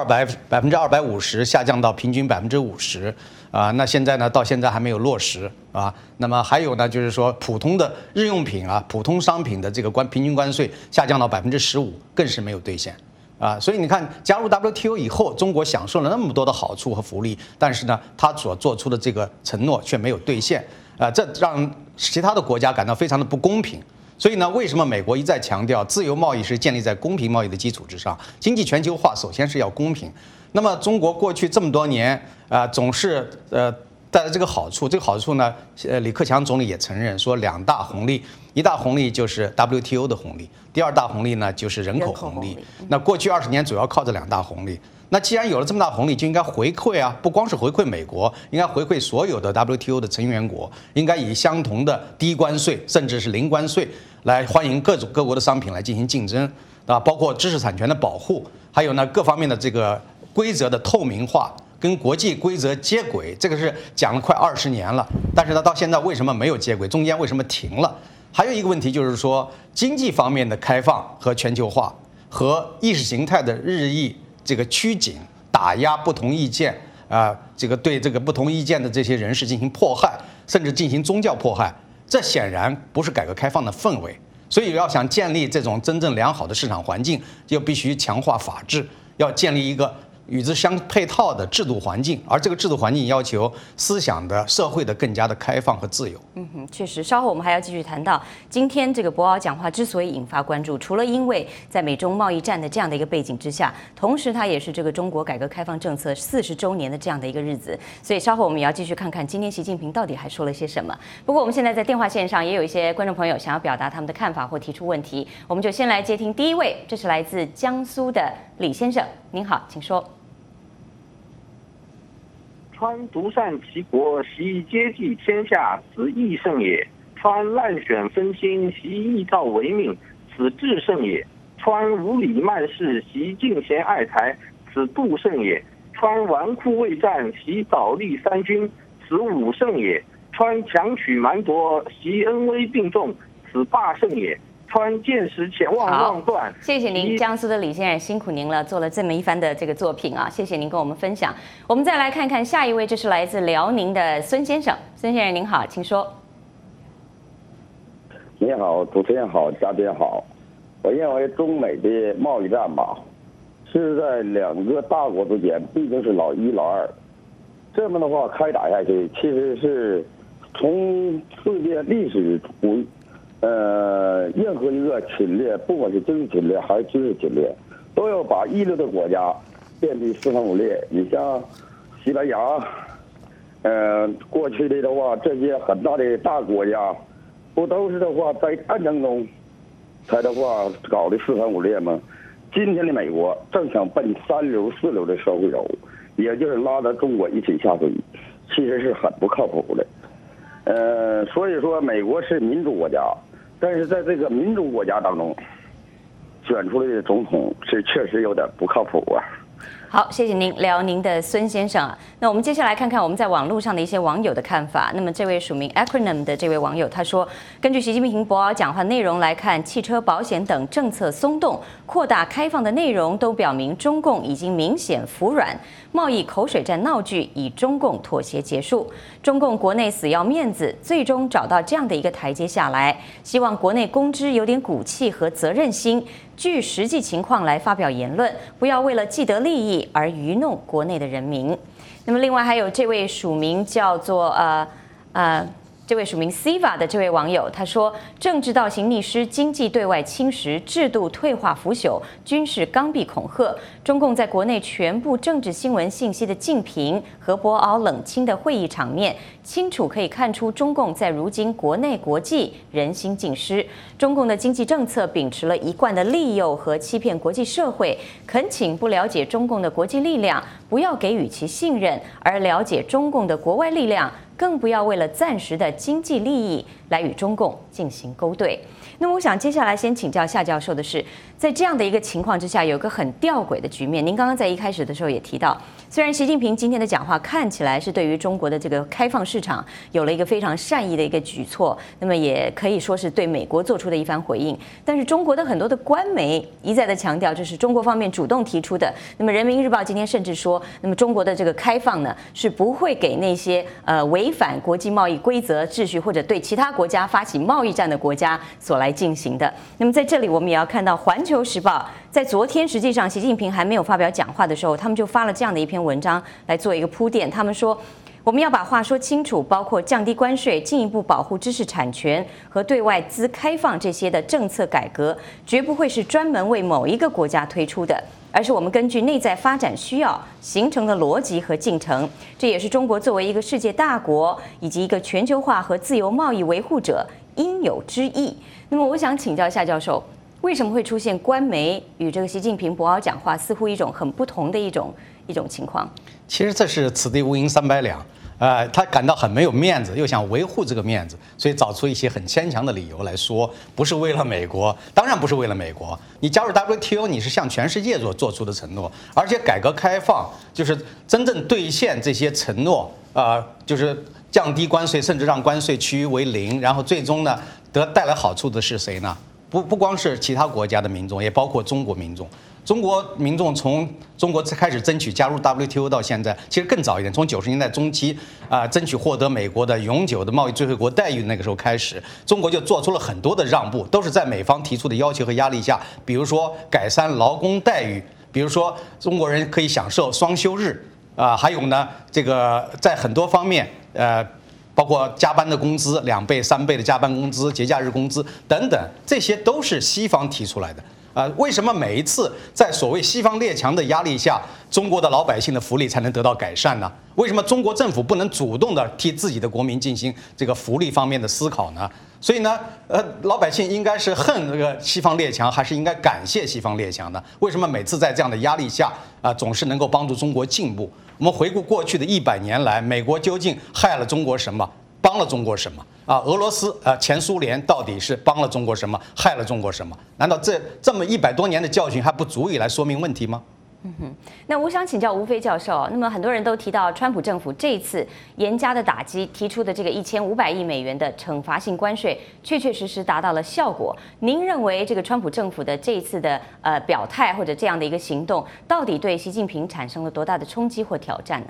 250%下降到平均50%那现在呢，到现在还没有落实那么还有呢，就是说普通的日用品普通商品的这个平均关税下降到15%，更是没有兑现所以你看，加入 WTO 以后，中国享受了那么多的好处和福利，但是呢，他所做出的这个承诺却没有兑现这让其他的国家感到非常的不公平。所以呢，为什么美国一再强调自由贸易是建立在公平贸易的基础之上？经济全球化首先是要公平。那么中国过去这么多年总是带来这个好处，这个好处呢，李克强总理也承认说两大红利，一大红利就是 WTO 的红利，第二大红利呢就是人口红利。那过去20年主要靠这两大红利。那既然有了这么大红利，就应该回馈不光是回馈美国，应该回馈所有的 WTO 的成员国，应该以相同的低关税甚至是零关税来欢迎各国的商品来进行竞争包括知识产权的保护，还有呢各方面的这个规则的透明化，跟国际规则接轨，这个是讲了快20年了，但是呢到现在为什么没有接轨？中间为什么停了？还有一个问题就是说，经济方面的开放和全球化和意识形态的日益这个趋紧，打压不同意见这个对这个不同意见的这些人士进行迫害，甚至进行宗教迫害，这显然不是改革开放的氛围。所以要想建立这种真正良好的市场环境，就必须强化法治，要建立一个与之相配套的制度环境，而这个制度环境要求思想的、社会的更加的开放和自由。 确实，稍后我们还要继续谈到今天这个博鳌讲话之所以引发关注，除了因为在美中贸易战的这样的一个背景之下，同时它也是这个中国改革开放政策40周年的这样的一个日子，所以稍后我们也要继续看看今天习近平到底还说了些什么。不过我们现在在电话线上也有一些观众朋友想要表达他们的看法或提出问题，我们就先来接听第一位，这是来自江苏的李先生，您好，请说。 川独善其国，习接济天下，此义胜也；川滥选分心，习易造为命，此智胜也；川无礼慢事，习敬贤爱才，此度胜也；川纨绔未战，习早立三军，此武胜也；川强取蛮夺，习恩威并重，此霸胜也； 川见识前望断。 谢谢您，江苏的李先生，辛苦您了，做了这么一番的这个作品啊，谢谢您跟我们分享。我们再来看看下一位，这是来自辽宁的孙先生。孙先生您好，请说。 你好，主持人好，嘉宾好。我认为中美的贸易战吧，是在两个大国之间，毕竟是老一老二。这么的话开打下去，其实是从世界历史中，任何一个侵略，不管是经济侵略还是军事侵略，都要把一流的国家变得四分五裂。你像西班牙，过去的话，这些很大的大国家，不都是的话在战争中才的话搞的四分五裂吗？今天的美国正想奔3流4流的社会走，也就是拉着中国一起下水，其实是很不靠谱的。所以说美国是民主国家，但是在这个民主国家当中，选出来的总统是确实有点不靠谱啊。 好，谢谢您，辽宁的孙先生啊。那我们接下来看看我们在网络上的一些网友的看法。那么这位署名 acronym 的这位网友他说，根据习近平博鳌讲话内容来看，汽车保险等政策松动、扩大开放的内容都表明中共已经明显服软，贸易口水战闹剧以中共妥协结束。中共国内死要面子，最终找到这样的一个台阶下来，希望国内公知有点骨气和责任心，据实际情况来发表言论，不要为了既得利益而愚弄国内的人民。那么另外还有这位署名叫做这位署名 Siva 的这位网友，他说：政治倒行逆施，经济对外侵蚀，制度退化腐朽，军事刚愎恐吓，中共在国内全部政治新闻信息的竞评和博鳌冷清的会议场面，清楚可以看出中共在如今国内国际人心尽失。中共的经济政策秉持了一贯的利诱和欺骗国际社会，恳请不了解中共的国际力量，不要给予其信任，而了解中共的国外力量，更不要为了暂时的经济利益来与中共进行勾兑。那么我想接下来先请教夏教授的是，在这样的一个情况之下，有个很吊诡的局面。您刚刚在一开始的时候也提到，虽然习近平今天的讲话看起来是对于中国的这个开放市场有了一个非常善意的一个举措，那么也可以说是对美国做出的一番回应，但是中国的很多的官媒一再的强调这是中国方面主动提出的。那么人民日报今天甚至说，那么中国的这个开放呢，是不会给那些违反国际贸易规则秩序或者对其他国家发起贸易战的国家所来进行的。那么在这里我们也要看到《环球时报》在昨天实际上习近平还没有发表讲话的时候，他们就发了这样的一篇文章来做一个铺垫。他们说，我们要把话说清楚，包括降低关税、进一步保护知识产权和对外资开放这些的政策改革，绝不会是专门为某一个国家推出的，而是我们根据内在发展需要形成的逻辑和进程。这也是中国作为一个世界大国以及一个全球化和自由贸易维护者应有之义。那么我想请教夏教授，为什么会出现官媒与这个习近平博鳌讲话似乎一种很不同的一种情况？ 其实这是此地无银三百两。他感到很没有面子，又想维护这个面子，所以找出一些很牵强的理由来说，不是为了美国，当然不是为了美国。你加入 WTO， 你是向全世界做出的承诺，而且改革开放就是真正兑现这些承诺，就是降低关税，甚至让关税趋于为零，然后最终呢带来好处的是谁呢？不光是其他国家的民众，也包括中国民众。中国民众从中国开始争取加入 WTO 到现在，其实更早一点，从90年代中期争取获得美国的永久的贸易最惠国待遇那个时候开始，中国就做出了很多的让步，都是在美方提出的要求和压力下，比如说改善劳工待遇，比如说中国人可以享受双休日还有呢这个在很多方面包括加班的工资2倍、3倍的加班工资、节假日工资等等，这些都是西方提出来的。为什么每一次在所谓西方列强的压力下，中国的老百姓的福利才能得到改善呢？为什么中国政府不能主动的替自己的国民进行这个福利方面的思考呢？所以呢，老百姓应该是恨这个西方列强，还是应该感谢西方列强呢？为什么每次在这样的压力下总是能够帮助中国进步？我们回顾过去的100年来，美国究竟害了中国什么？帮了中国什么俄罗斯前苏联到底是帮了中国什么，害了中国什么？难道这么100多年的教训还不足以来说明问题吗？ 那我想请教吴飞教授，那么很多人都提到川普政府这一次严加的打击提出的这个1500亿美元的惩罚性关税，确确实实达到了效果。您认为这个川普政府的这一次的表态或者这样的一个行动，到底对习近平产生了多大的冲击或挑战呢？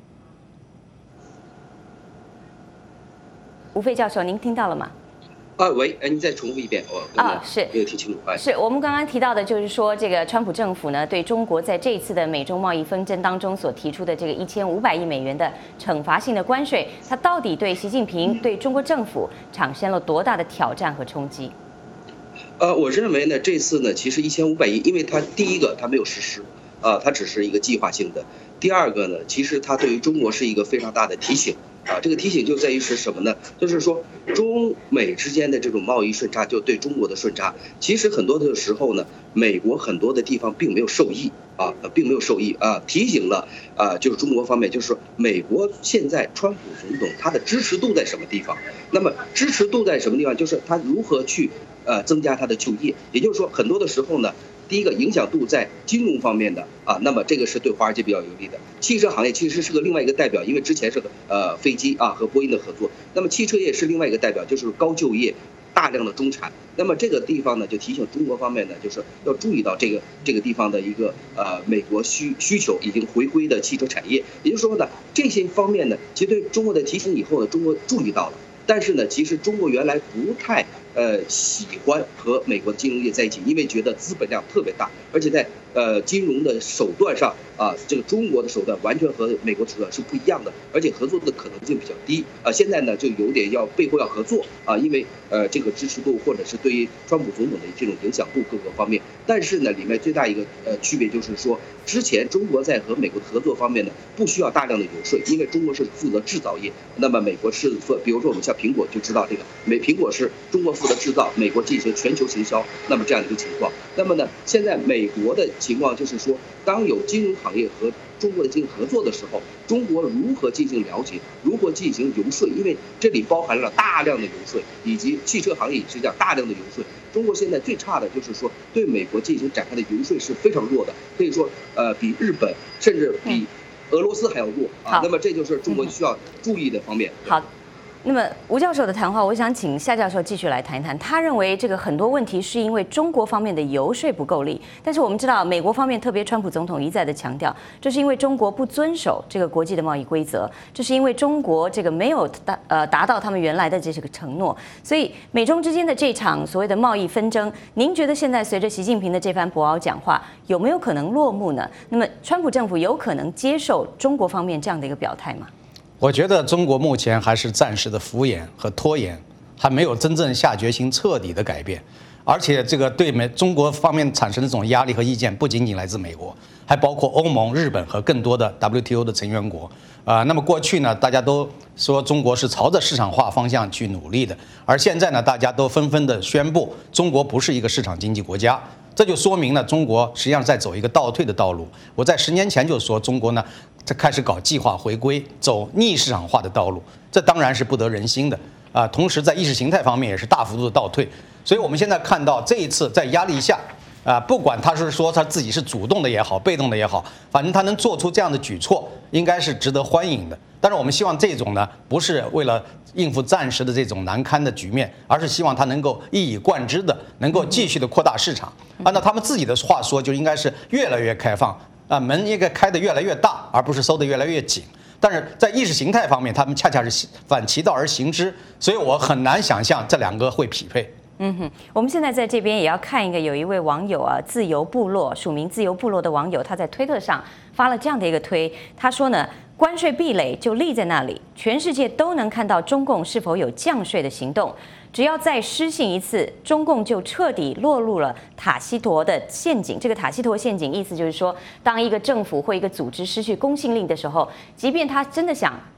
吴飞教授，您听到了吗？ 喂，你再重复一遍，我是没有听清楚。 是我们刚刚提到的，就是说这个川普政府呢，对中国在这一次的美中贸易纷争当中所提出的这个1500亿美元的惩罚性的关税，它到底对习近平、对中国政府产生了多大的挑战和冲击？ 我认为呢，这次呢，其实1500亿，因为它第一个它没有实施，它只是一个计划性的；第二个呢，其实它对于中国是一个非常大的提醒。这个提醒就在于是什么呢？就是说，中美之间的这种贸易顺差，就对中国的顺差，其实很多的时候呢，美国很多的地方并没有受益并没有受益提醒了就是中国方面，就是说美国现在川普总统他的支持度在什么地方？那么支持度在什么地方？就是他如何去增加他的就业，也就是说，很多的时候呢。第一个影响度在金融方面的那么这个是对华尔街比较有利的。汽车行业其实是个另外一个代表，因为之前是飞机和波音的合作，那么汽车业是另外一个代表，就是高就业、大量的中产。那么这个地方呢，就提醒中国方面呢，就是要注意到这个地方的一个美国需求已经回归的汽车产业。也就是说呢，这些方面呢，其实对中国的提醒以后呢，中国注意到了。但是呢，其实中国原来不太喜欢和美国的金融业在一起，因为觉得资本量特别大，而且在金融的手段上这个中国的手段完全和美国的手段是不一样的，而且合作的可能性比较低现在呢就有点背后要合作因为这个支持度或者是对于川普总统的这种影响度各个方面。但是呢，里面最大一个区别就是说，之前中国在和美国的合作方面呢，不需要大量的游说，因为中国是负责制造业，那么美国是比如说我们像苹果就知道这个苹果是中国负责制造，美国进行全球行销，那么这样的一个情况。那么呢，现在美国的情况就是说，当有金融行业和中国的进行合作的时候，中国如何进行了解，如何进行游说，因为这里包含了大量的游说，以及汽车行业也是这样大量的游说。中国现在最差的就是说对美国进行展开的游说是非常弱的，可以说比日本甚至比俄罗斯还要弱那么这就是中国需要注意的方面。 好。那么吴教授的谈话，我想请夏教授继续来谈一谈。他认为这个很多问题是因为中国方面的游说不够力，但是我们知道美国方面，特别川普总统一再的强调，这是因为中国不遵守这个国际的贸易规则，这是因为中国这个没有达到他们原来的这个承诺。所以美中之间的这场所谓的贸易纷争，您觉得现在随着习近平的这番博鳌讲话，有没有可能落幕呢？那么川普政府有可能接受中国方面这样的一个表态吗？ 我觉得中国目前还是暂时的敷衍和拖延，还没有真正下决心彻底的改变。而且这个对中国方面产生的这种压力和意见，不仅仅来自美国，还包括欧盟、日本和更多的 WTO 的成员国。那么过去呢，大家都说中国是朝着市场化方向去努力的，而现在呢，大家都纷纷的宣布中国不是一个市场经济国家。这就说明了中国实际上在走一个倒退的道路。我在10年前就说中国呢，在开始搞计划回归，走逆市场化的道路，这当然是不得人心的同时在意识形态方面也是大幅度的倒退。所以我们现在看到这一次在压力下不管他是说他自己是主动的也好，被动的也好，反正他能做出这样的举措，应该是值得欢迎的。但是我们希望这种呢，不是为了应付暂时的这种难堪的局面，而是希望他能够一以贯之的，能够继续的扩大市场。按照他们自己的话说，就应该是越来越开放门应该开得越来越大，而不是收得越来越紧。但是在意识形态方面，他们恰恰是反其道而行之，所以我很难想象这两个会匹配。 我们现在在这边也要看一个，有一位网友自由部落署名自由部落的网友，他在推特上发了这样的一个推，他说呢，关税壁垒就立在那里，全世界都能看到中共是否有降税的行动。只要再失信一次，中共就彻底落入了塔西佗的陷阱。这个塔西佗陷阱意思就是说，当一个政府或一个组织失去公信力的时候，即便他真的想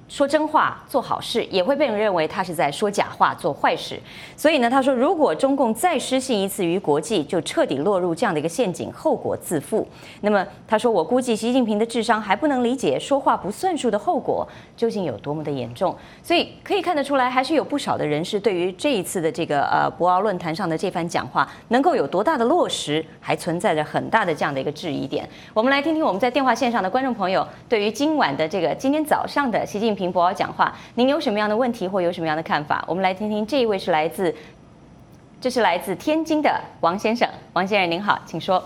说真话做好事，也会被人认为他是在说假话做坏事。所以呢，他说，如果中共再失信一次于国际，就彻底落入这样的一个陷阱，后果自负。那么他说，我估计习近平的智商还不能理解说话不算数的后果究竟有多么的严重。所以可以看得出来，还是有不少的人士对于这一次的这个博鳌论坛上的这番讲话能够有多大的落实，还存在着很大的这样的一个质疑点。我们来听听我们在电话线上的观众朋友对于今天早上的习近平博鳌讲话，您有什么样的问题或有什么样的看法？我们来听听这一位是来自天津的王先生。王先生您好，请说。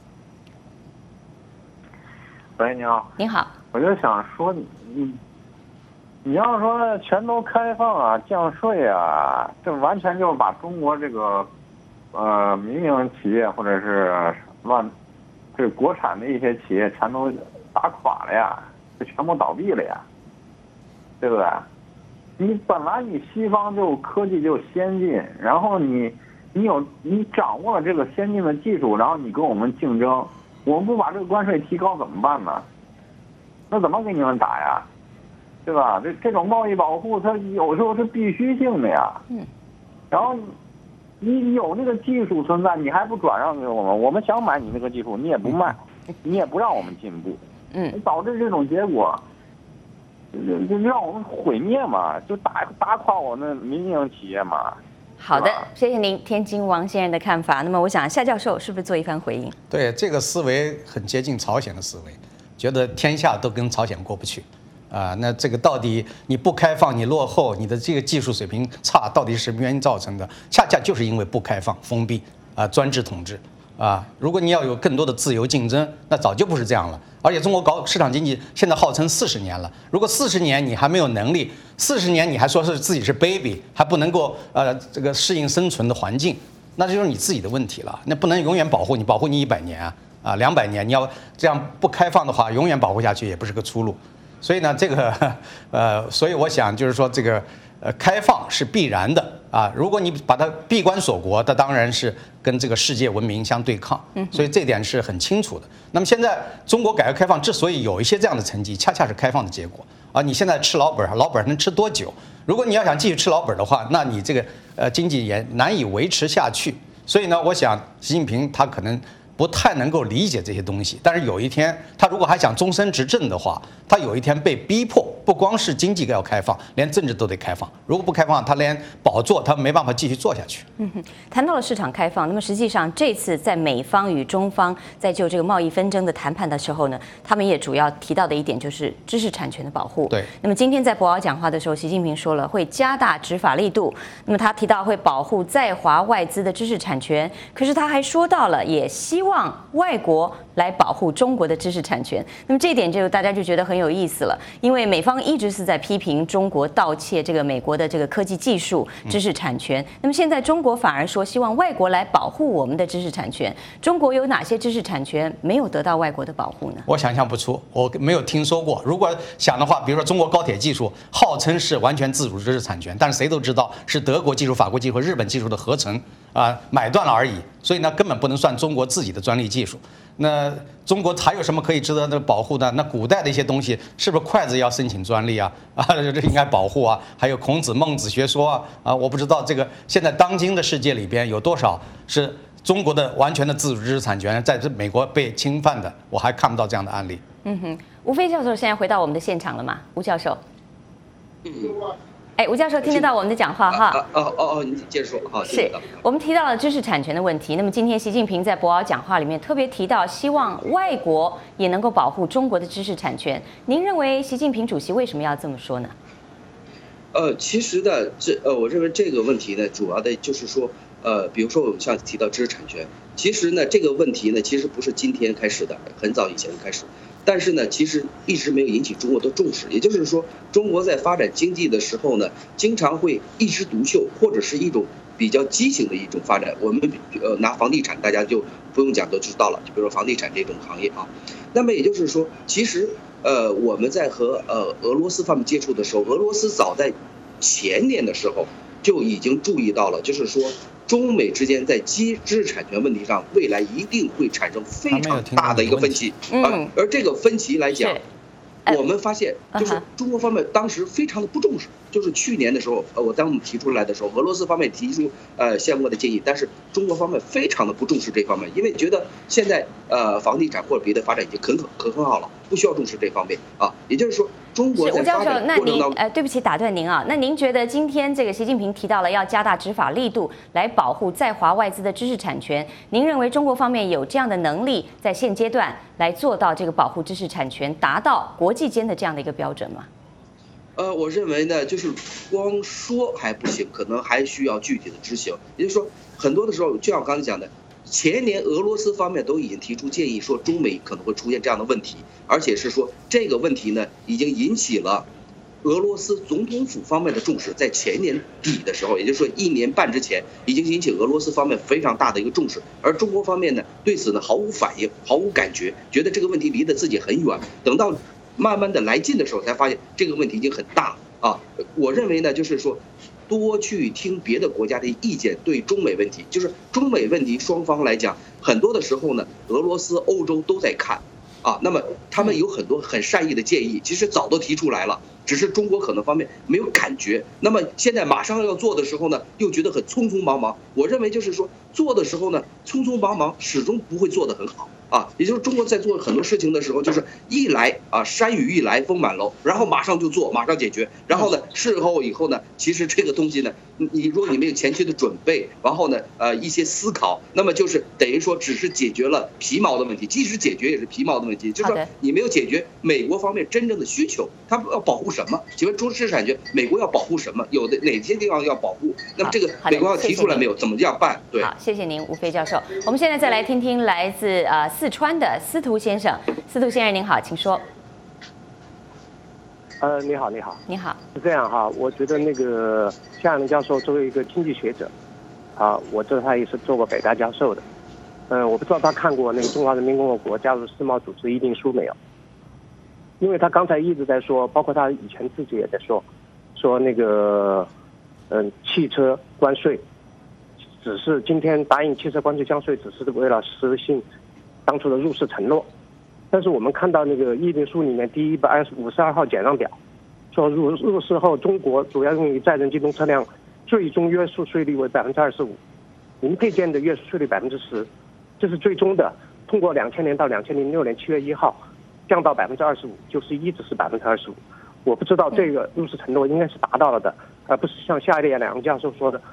喂，你好。 您好。 我就想说，你要说全都开放啊、降税啊，这完全就是把中国这个民营企业或者是这国产的一些企业全都打垮了呀，就全部倒闭了呀，对不对？你本来你西方就科技就先进，然后你掌握了这个先进的技术，然后你跟我们竞争，我们不把这个关税提高怎么办呢？那怎么给你们打呀？对吧？这种贸易保护它有时候是必须性的呀。然后你有那个技术存在，你还不转让给我们？我们想买你那个技术，你也不卖，你也不让我们进步。导致这种结果，就让我们毁灭嘛，就打垮我们民营企业嘛。 好的，谢谢您，天津王先生的看法。那么，我想夏教授是不是做一番回应？ 对，这个思维很接近朝鲜的思维，觉得天下都跟朝鲜过不去。那这个到底你不开放，你落后，你的这个技术水平差，到底是什么原因造成的？恰恰就是因为不开放、封闭专制统治。如果你要有更多的自由竞争，那早就不是这样了。而且中国搞市场经济现在号称40年了，如果40年你还没有能力，40年你还说是自己是 baby， 还不能够这个适应生存的环境，那就是你自己的问题了。那不能永远保护你100年200年，你要这样不开放的话，永远保护下去也不是个出路。所以呢，这个所以我想就是说这个开放是必然的如果你把它闭关锁国，它当然是跟这个世界文明相对抗，所以这点是很清楚的。那么现在中国改革开放之所以有一些这样的成绩，恰恰是开放的结果你现在吃老本，老本能吃多久？如果你要想继续吃老本的话，那你这个经济也难以维持下去。所以呢，我想习近平他可能不太能够理解这些东西，但是有一天他如果还想终身执政的话，他有一天被逼迫，不光是经济要开放，连政治都得开放。如果不开放，他连宝座他没办法继续做下去。 谈到了市场开放，那么实际上这次在美方与中方在就这个贸易纷争的谈判的时候呢，他们也主要提到的一点就是知识产权的保护。 对。 那么今天在博鳌讲话的时候，习近平说了会加大执法力度。那么他提到会保护在华外资的知识产权，可是他还说到了也希望外国来保护中国的知识产权。那么这一点就大家就觉得很有意思了，因为美方一直是在批评中国盗窃这个美国的这个科技技术、知识产权。那么现在中国反而说希望外国来保护我们的知识产权。中国有哪些知识产权没有得到外国的保护呢？ 我想象不出，我没有听说过。如果想的话，比如说中国高铁技术号称是完全自主知识产权，但是谁都知道是德国技术、法国技术和日本技术的合成买断了而已，所以呢根本不能算中国自己的专利技术。那中国还有什么可以值得的保护的？那古代的一些东西，是不是筷子要申请专利这应该保护还有孔子、孟子学说我不知道这个现在当今的世界里边有多少是中国的完全的自主知识产权在美国被侵犯的，我还看不到这样的案例。 吴飞教授现在回到我们的现场了吗？吴教授。吴教授听得到我们的讲话哈？ 你接着说。好， 是我们提到了知识产权的问题。那么今天习近平在博鳌讲话里面特别提到，希望外国也能够保护中国的知识产权。您认为习近平主席为什么要这么说呢？ 其实呢，我认为这个问题呢，主要的就是说，比如说我们像提到知识产权，其实呢这个问题呢，其实不是今天开始的，很早以前就开始。但是呢，其实一直没有引起中国的重视。也就是说，中国在发展经济的时候呢，经常会一枝独秀，或者是一种比较畸形的一种发展。我们拿房地产，大家就不用讲都知道了，就比如说房地产这种行业那么也就是说，其实我们在和俄罗斯方面接触的时候，俄罗斯早在前年的时候就已经注意到了，就是说中美之间在知识产权问题上，未来一定会产生非常大的一个分歧。而这个分歧来讲， 我们发现就是中国方面当时非常的不重视，就是去年的时候，当我们提出来的时候，俄罗斯方面提出相关的建议，但是中国方面非常的不重视这方面，因为觉得现在房地产或者别的发展已经很好了，不需要重视这方面啊。也就是说，中国在发展过程当中， 对不起，打断您啊，那您觉得今天这个习近平提到了要加大执法力度来保护在华外资的知识产权，您认为中国方面有这样的能力在现阶段来做到这个保护知识产权，达到国际间的这样的一个标准吗？ 我认为呢，就是光说还不行，可能还需要具体的执行。也就是说，很多的时候，就像我刚才讲的，前年俄罗斯方面都已经提出建议，说中美可能会出现这样的问题，而且是说这个问题呢，已经引起了俄罗斯总统府方面的重视，在前年底的时候，也就是说1年半之前，已经引起俄罗斯方面非常大的一个重视，而中国方面呢，对此呢毫无反应，毫无感觉，觉得这个问题离得自己很远，等到慢慢的来劲的时候，才发现这个问题已经很大啊。我认为呢，就是说，多去听别的国家的意见，对中美问题，就是中美问题双方来讲，很多的时候呢，俄罗斯、欧洲都在看啊。那么他们有很多很善意的建议，其实早都提出来了，只是中国可能方面没有感觉。那么现在马上要做的时候呢，又觉得很匆匆忙忙。我认为就是说，做的时候呢，匆匆忙忙，始终不会做得很好。也就是中国在做很多事情的时候，就是一来山雨欲来风满楼，然后马上就做，马上解决，然后呢，事后以后呢，其实这个东西呢，如果你没有前期的准备，然后呢，一些思考，那么就是等于说只是解决了皮毛的问题，即使解决也是皮毛的问题，就是说你没有解决美国方面真正的需求，他要保护什么？请问知识产权，美国要保护什么？有的哪些地方要保护？那么这个美国要提出来没有？怎么样办？对， 好，谢谢您，吴飞教授。我们现在再来听听来自四川的司徒先生。司徒先生您好，请说。 你好，你好， 你好。 是这样哈，我觉得那个夏阳教授作为一个经济学者，我知道他也是做过北大教授的。我不知道他看过那个中华人民共和国加入世贸组织议定书没有？因为他刚才一直在说，包括他以前自己也在说那个汽车关税，只是今天答应汽车关税降税，只是为了实行当初的入世承诺。但是我们看到那个议定书里面第152号简让表，说入世后中国主要用于载人机动车辆最终约束税率为25%，零配件的约束税率10%，这是最终的。通过2000年到2006年7月1号降到25%，就是一直是25%。我不知道这个入世承诺应该是达到了的，而不是像夏烈良教授说的，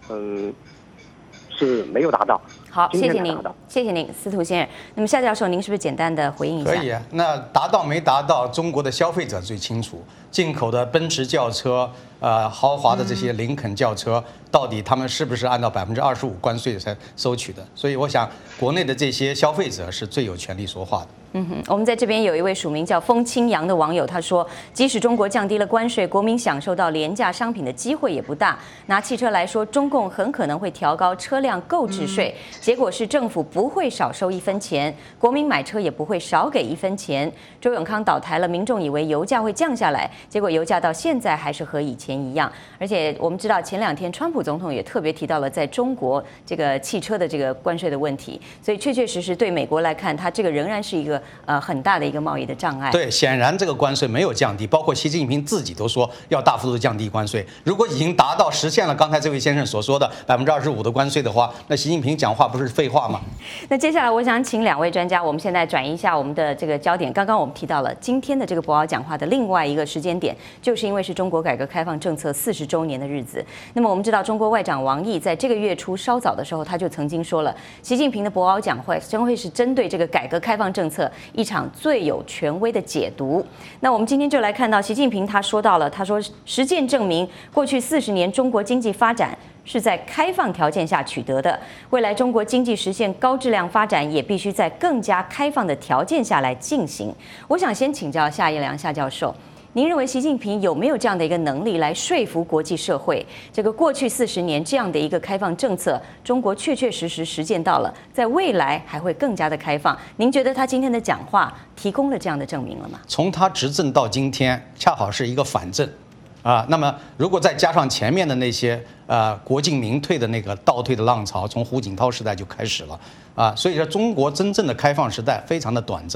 是没有达到。 好，谢谢您，谢谢您，司徒先生。那么夏教授，您是不是简单的回应一下？ 可以啊。那达到没达到，中国的消费者最清楚。进口的奔驰轿车，豪华的这些林肯轿车，到底他们是不是按照25%关税才收取的？所以我想，国内的这些消费者是最有权利说话的。 我们在这边有一位署名叫风清扬的网友，他说，即使中国降低了关税，国民享受到廉价商品的机会也不大。拿汽车来说，中共很可能会调高车辆购置税，结果是政府不会少收1分钱，国民买车也不会少给1分钱。周永康倒台了，民众以为油价会降下来，结果油价到现在还是和以前一样。而且我们知道前2天川普总统也特别提到了在中国这个汽车的这个关税的问题，所以确确实实对美国来看，它这个仍然是一个很大的一个贸易的障碍。 对，显然这个关税没有降低，包括习近平自己都说要大幅度降低关税。如果已经达到实现了刚才这位先生所说的25%的关税的话，那习近平讲话不是废话吗？ 那接下来我想请2位专家，我们现在转移一下我们的这个焦点。刚刚我们提到了今天的这个博鳌讲话的另外一个时间点，就是因为是中国改革开放政策40周年的日子。那么我们知道，中国外长王毅在这个月初稍早的时候，他就曾经说了，习近平的博鳌讲话将会是针对这个改革开放政策一场最有权威的解读。那我们今天就来看到习近平他说到了，他说实践证明，过去40年中国经济发展是在开放条件下取得的，未来中国经济实现高质量发展也必须在更加开放的条件下来进行。我想先请教夏一良夏教授，您认为习近平有没有这样的一个能力来说服国际社会，这个过去40年这样的一个开放政策，中国确确实实实践到了，在未来还会更加的开放？您觉得他今天的讲话提供了这样的证明了吗？ 从他执政到今天，恰好是一个反正。那么如果再加上前面的那些国进民退的那个倒退的浪潮，从胡锦涛时代就开始了所以说中国真正的开放时代非常的短暂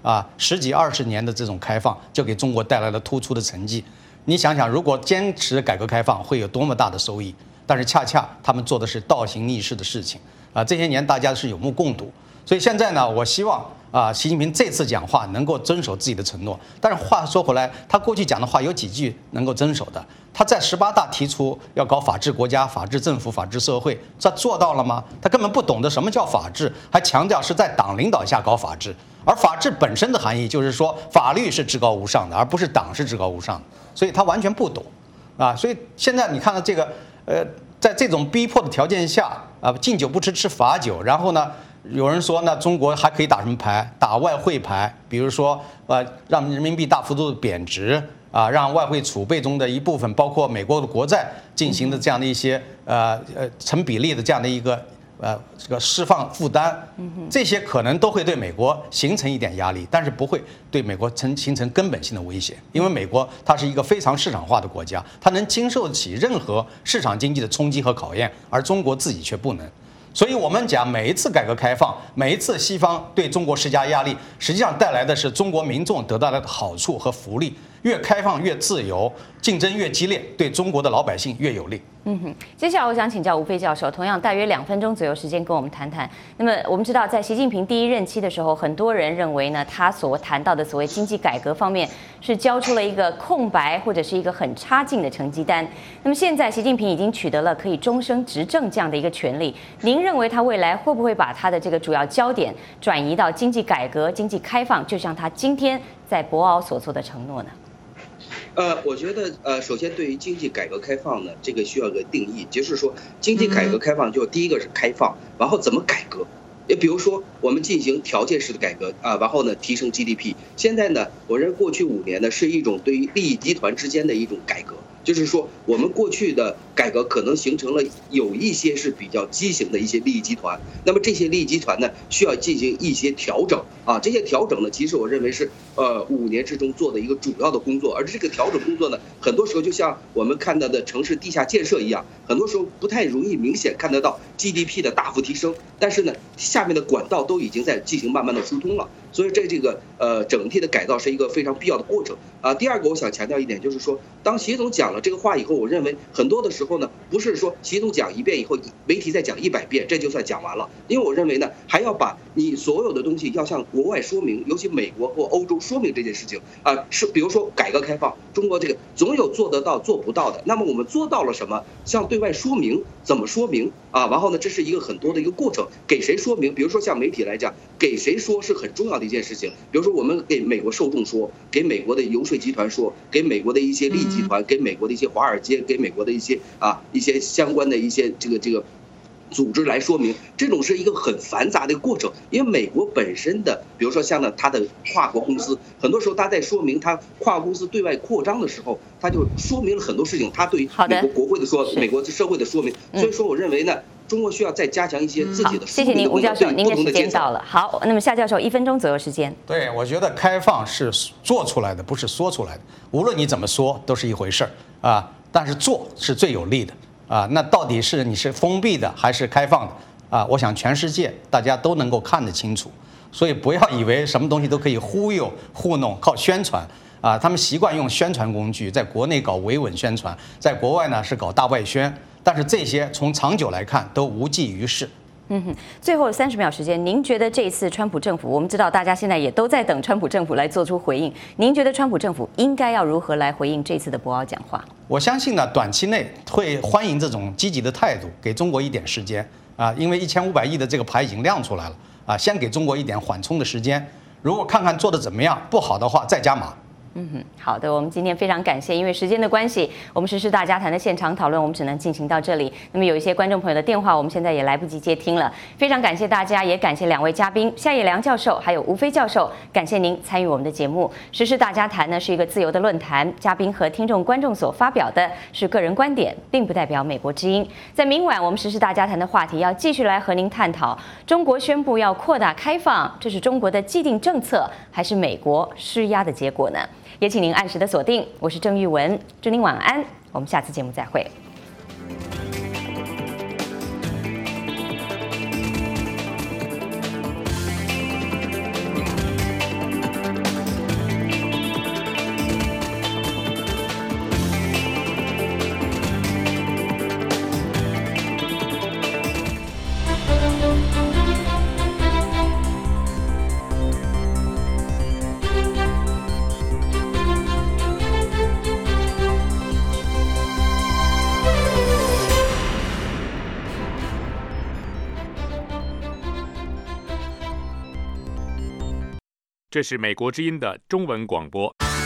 10几20年的这种开放，就给中国带来了突出的成绩。你想想，如果坚持改革开放，会有多么大的收益？但是恰恰他们做的是倒行逆施的事情这些年大家是有目共睹。所以现在呢，我希望习近平这次讲话能够遵守自己的承诺。但是话说回来，他过去讲的话有几句能够遵守的？他在18大提出要搞法治国家、法治政府、法治社会，这做到了吗？他根本不懂得什么叫法治，还强调是在党领导下搞法治。而法治本身的含义就是说，法律是至高无上的，而不是党是至高无上的。所以他完全不懂所以现在你看到这个在这种逼迫的条件下敬酒不吃吃罚酒，然后呢，有人说呢，中国还可以打什么牌？打外汇牌，比如说让人民币大幅度的贬值让外汇储备中的一部分，包括美国的国债进行的这样的一些成比例的这样的一个这个释放负担，这些可能都会对美国形成一点压力，但是不会对美国形成根本性的威胁，因为美国它是一个非常市场化的国家，它能经受起任何市场经济的冲击和考验，而中国自己却不能。所以我们讲，每一次改革开放，每一次西方对中国施加压力，实际上带来的是中国民众得到的好处和福利。越开放越自由，竞争越激烈，对中国的老百姓越有利。 接下来我想请教吴飞教授，同样大约2分钟左右时间跟我们谈谈。那么我们知道，在习近平第1任期的时候，很多人认为呢，他所谈到的所谓经济改革方面是交出了一个空白或者是一个很差劲的成绩单。那么现在习近平已经取得了可以终身执政这样的一个权利，您认为他未来会不会把他的这个主要焦点转移到经济改革、经济开放，就像他今天在博鳌所做的承诺呢？ 我觉得首先对于经济改革开放呢，这个需要一个定义，就是说经济改革开放就第一个是开放，然后怎么改革？也比如说我们进行条件式的改革然后呢提升 GDP。现在呢，我认为过去5年呢是一种对于利益集团之间的一种改革，就是说我们过去的改革可能形成了有一些是比较畸形的一些利益集团，那么这些利益集团呢需要进行一些调整这些调整呢，其实我认为是5年之中做的一个主要的工作，而这个调整工作呢，很多时候就像我们看到的城市地下建设一样，很多时候不太容易明显看得到 GDP 的大幅提升，但是呢，下面的管道都已经在进行慢慢的疏通了，所以这个整体的改造是一个非常必要的过程第二个我想强调一点，就是说，当习总讲了这个话以后，我认为很多的时候呢，不是说习总讲1遍以后，媒体再讲100遍，这就算讲完了，因为我认为呢，还要把你所有的东西要向国外说明，尤其美国或欧洲说明这件事情是比如说改革开放，中国这个总有做得到做不到的，那么我们做到了什么？向对外说明，怎么说明然后呢，这是一个很多的一个过程，给谁说明？比如说像媒体来讲，给谁说是很重要的一件事情。比如说我们给美国受众说，给美国的游说集团说，给美国的一些利益集团，给美国的一些华尔街，给美国的一些一些相关的一些这个组织来说明，这种是一个很繁杂的一个过程。因为美国本身的，比如说像它的跨国公司，很多时候它在说明它跨国公司对外扩张的时候，它就说明了很多事情，它对美国国会的说，美国社会的说明。所以说，我认为呢，中国需要再加强一些自己的。 谢谢您，吴教授，您的时间到了。好，那么夏教授1分钟左右时间。 对，我觉得开放是做出来的，不是说出来的。无论你怎么说，都是一回事儿但是做是最有利的那到底是你是封闭的还是开放的我想全世界大家都能够看得清楚。所以不要以为什么东西都可以忽悠糊弄，靠宣传他们习惯用宣传工具，在国内搞维稳宣传，在国外呢是搞大外宣，但是这些从长久来看都无济于事。 最后30秒时间，您觉得这一次川普政府，我们知道大家现在也都在等川普政府来做出回应，您觉得川普政府应该要如何来回应这次的博鳌讲话？ 我相信呢，短期内会欢迎这种积极的态度，给中国一点时间因为1500亿的这个牌已经亮出来了先给中国一点缓冲的时间，如果看看做得怎么样，不好的话再加码。 好的，我们今天非常感谢，因为时间的关系，我们时事大家谈的现场讨论我们只能进行到这里。那么有一些观众朋友的电话，我们现在也来不及接听了。非常感谢大家，也感谢2位嘉宾夏野良教授还有吴飞教授，感谢您参与我们的节目。时事大家谈呢是一个自由的论坛，嘉宾和听众观众所发表的是个人观点，并不代表美国之音。在明晚我们时事大家谈的话题要继续来和您探讨：中国宣布要扩大开放，这是中国的既定政策，还是美国施压的结果呢？也请您按时的锁定，我是郑玉文，祝您晚安，我们下次节目再会。 这是美国之音的中文广播。